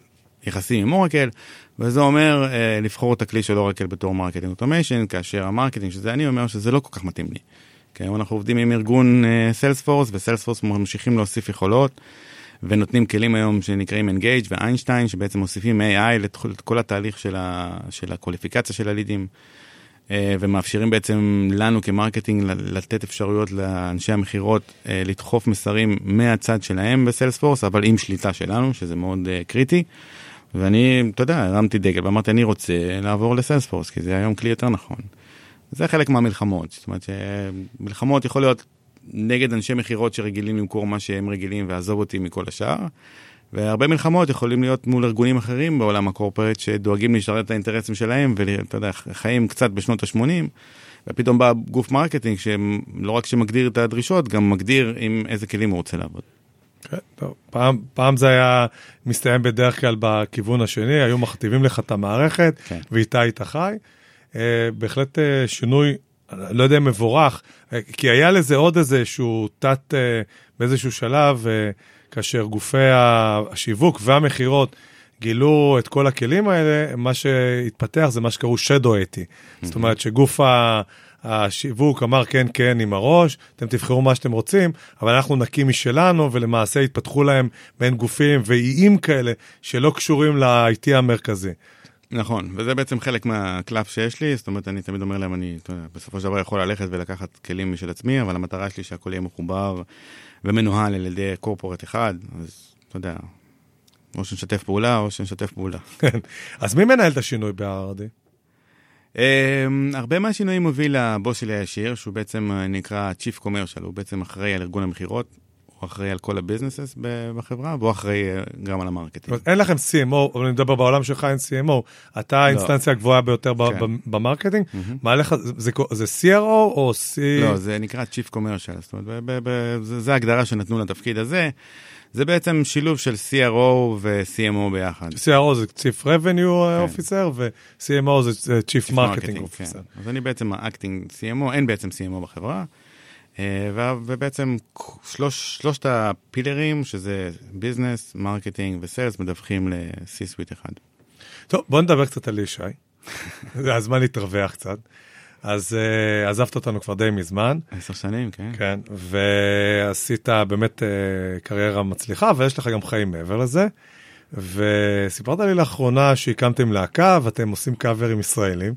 יחסים עם אורקל, וזה אומר לבחור את הכלי של אורקל בתור מרקטינג אוטומיישן, כאשר המרקטינג שזה אני אומר שזה לא כל כך מתאים לי. כי היום אנחנו עובדים עם ארגון סיילספורס, וסיילספורס ממשיכים להוסיף יכולות, ונותנים כלים היום שנקראים Engage ואיינשטיין, שבעצם מוסיפים איי איי לכל התהליך של, ה, של הקוליפיקציה של הלידים, ומאפשרים בעצם לנו כמרקטינג לתת אפשרויות לאנשי המחירות לדחוף מסרים מהצד שלהם בסיילספורס, אבל עם שליטה שלנו, שזה מאוד קריטי. ואני, אתה יודע, הרמתי דגל, ואמרתי, אני רוצה לעבור לסיילספורס, כי זה היום כלי יותר נכון. זה חלק מהמלחמות. זאת אומרת שמלחמות יכול להיות נגד אנשי מחירות שרגילים למכור מה שהם רגילים, ועזוב אותי מכל השאר. והרבה מלחמות יכולים להיות מול ארגונים אחרים בעולם הקורפרט, שדואגים להשתרת את האינטרסים שלהם, ואתה יודע, חיים קצת בשנות ה-שמונים, ופתאום בא גוף מרקטינג, שלא רק שמגדיר את הדרישות, גם מגדיר עם איזה כלים הוא רוצה לעבוד. כן, טוב. פעם, פעם זה היה מסתיים בדרך כלל בכיוון השני, היו מכתיבים לך את המערכת, כן. ואיתה איתה חי. אה, בהחלט אה, שינוי, לא יודע, מבורך, אה, כי היה לזה עוד איזשהו תת, אה, באיזשהו שלב, אה, כאשר גופי השיווק והמחירות גילו את כל הכלים האלה, מה שהתפתח זה מה שקראו שדו אתי. זאת אומרת שגוף השיווק אמר כן, כן עם הראש, אתם תבחרו מה שאתם רוצים, אבל אנחנו נקים משלנו, ולמעשה התפתחו להם בין גופים ואיים כאלה שלא קשורים ל-איי טי המרכזי. נכון, וזה בעצם חלק מהקלף שיש לי, זאת אומרת, אני תמיד אומר להם, אני בסופו של דבר יכול ללכת ולקחת כלים משל עצמי, אבל המטרה שלי שהכל יהיה מחובר ומנוהל על ידי קורפורט אחד, אז אתה יודע, או שנשתף פעולה, או שנשתף פעולה. אז מי מנהל את השינוי ב-אר די? הרבה מהשינויים מוביל לבוס שלי הישיר, שהוא בעצם נקרא Chief Commercial, הוא בעצם אחראי על ארגון המחירות, הוא אחראי על כל הביזנסס בחברה, והוא אחראי גם על המרקטינג. אין לכם סי אם או, אבל אני מדבר בעולם שלך אין סי אם או, אתה האינסטנציה הגבוהה ביותר במרקטינג, מה לך, זה סי אר או או C... לא, זה נקרא Chief Commercial, זאת אומרת, זה ההגדרה שנתנו לתפקיד הזה, זה בעצם שילוב של סי אר או ו-סי אם או ביחד. סי אר או זה Chief Revenue Officer, ו-סי אם או זה Chief Marketing Officer. אז אני בעצם ה-Acting סי אם או, אין בעצם סי אם או בחברה, ובעצם שלוש, שלושת הפילרים, שזה ביזנס, מרקטינג וסיילס, מדווחים ל-סי סוויט אחד. טוב, בוא נדבר קצת על ישי. זה הזמן להתרווח קצת. אז uh, עזבת אותנו כבר די מזמן. עשר שנים, כן. כן, ועשית באמת uh, קריירה מצליחה, ויש לך גם חיים מעבר לזה. וסיפרת לי לאחרונה שהקמתם להקה, ואתם עושים קאברים ישראלים.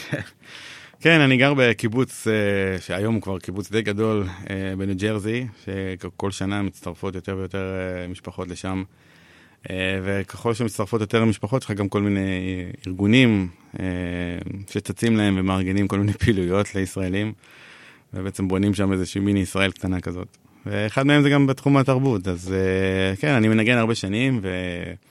כן, אני גר בקיבוץ, שהיום הוא כבר קיבוץ די גדול בניו ג'רזי, שכל שנה מצטרפות יותר ויותר משפחות לשם, וככל שמצטרפות יותר משפחות, יש לך גם כל מיני ארגונים שצצים להם ומארגנים כל מיני פעילויות לישראלים, ובעצם בונים שם איזושהי מיני ישראל קטנה כזאת. ואחד מהם זה גם בתחום התרבות, אז כן, אני מנגן הרבה שנים, ו...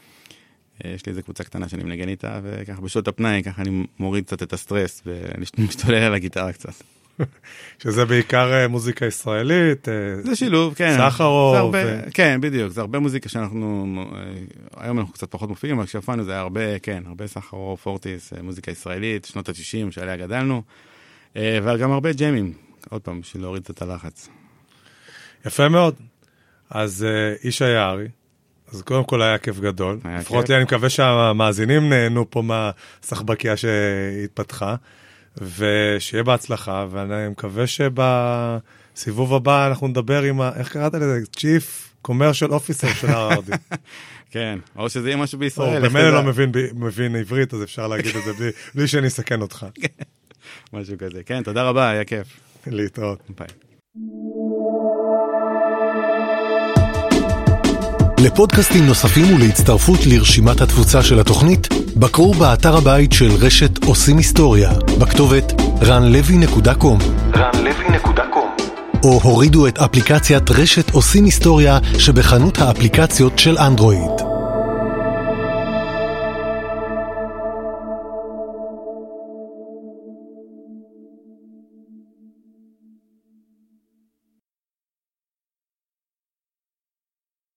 יש לי איזו קבוצה קטנה שאני מנגן איתה, וככה בשעות הפנאי, ככה אני מוריד קצת את הסטרס, ומשתולל על הגיטרה קצת. שזה בעיקר מוזיקה ישראלית, זה שילוב, כן. סחרוב. כן, בדיוק, זה הרבה מוזיקה שאנחנו, היום אנחנו קצת פחות מופיעים, אבל כשהפענו זה הרבה, כן, הרבה סחרוב, פורטיס, מוזיקה ישראלית, שנות ה-תשעים שעליה גדלנו, וגם הרבה ג'מים, עוד פעם, בשביל להוריד את הלחץ. יפה מאוד. אז איש היערי, אז קודם כל היה כיף גדול. לפחות לי אני מקווה שהמאזינים נהנו פה מהסחבקיה שהתפתחה, ושיהיה בהצלחה, ואני מקווה שבסיבוב הבא אנחנו נדבר עם, איך קראת לזה? Chief Commercial Officer של אר די. כן, או שזה יהיה משהו בישראל. במילא לא מבין עברית, אז אפשר להגיד את זה בלי שאני אסכן אותך. משהו כזה. כן, תודה רבה, היה כיף. להתראות. ביי. לפודקאסטים נוספים ולהצטרפות לרשימת התפוצה של התוכנית, בקרו באתר הבית של רשת עושים היסטוריה, בכתובת רן לוי נקודה קום. רן לוי נקודה קום. או הורידו את אפליקציית רשת עושים היסטוריה שבחנות האפליקציות של אנדרואיד.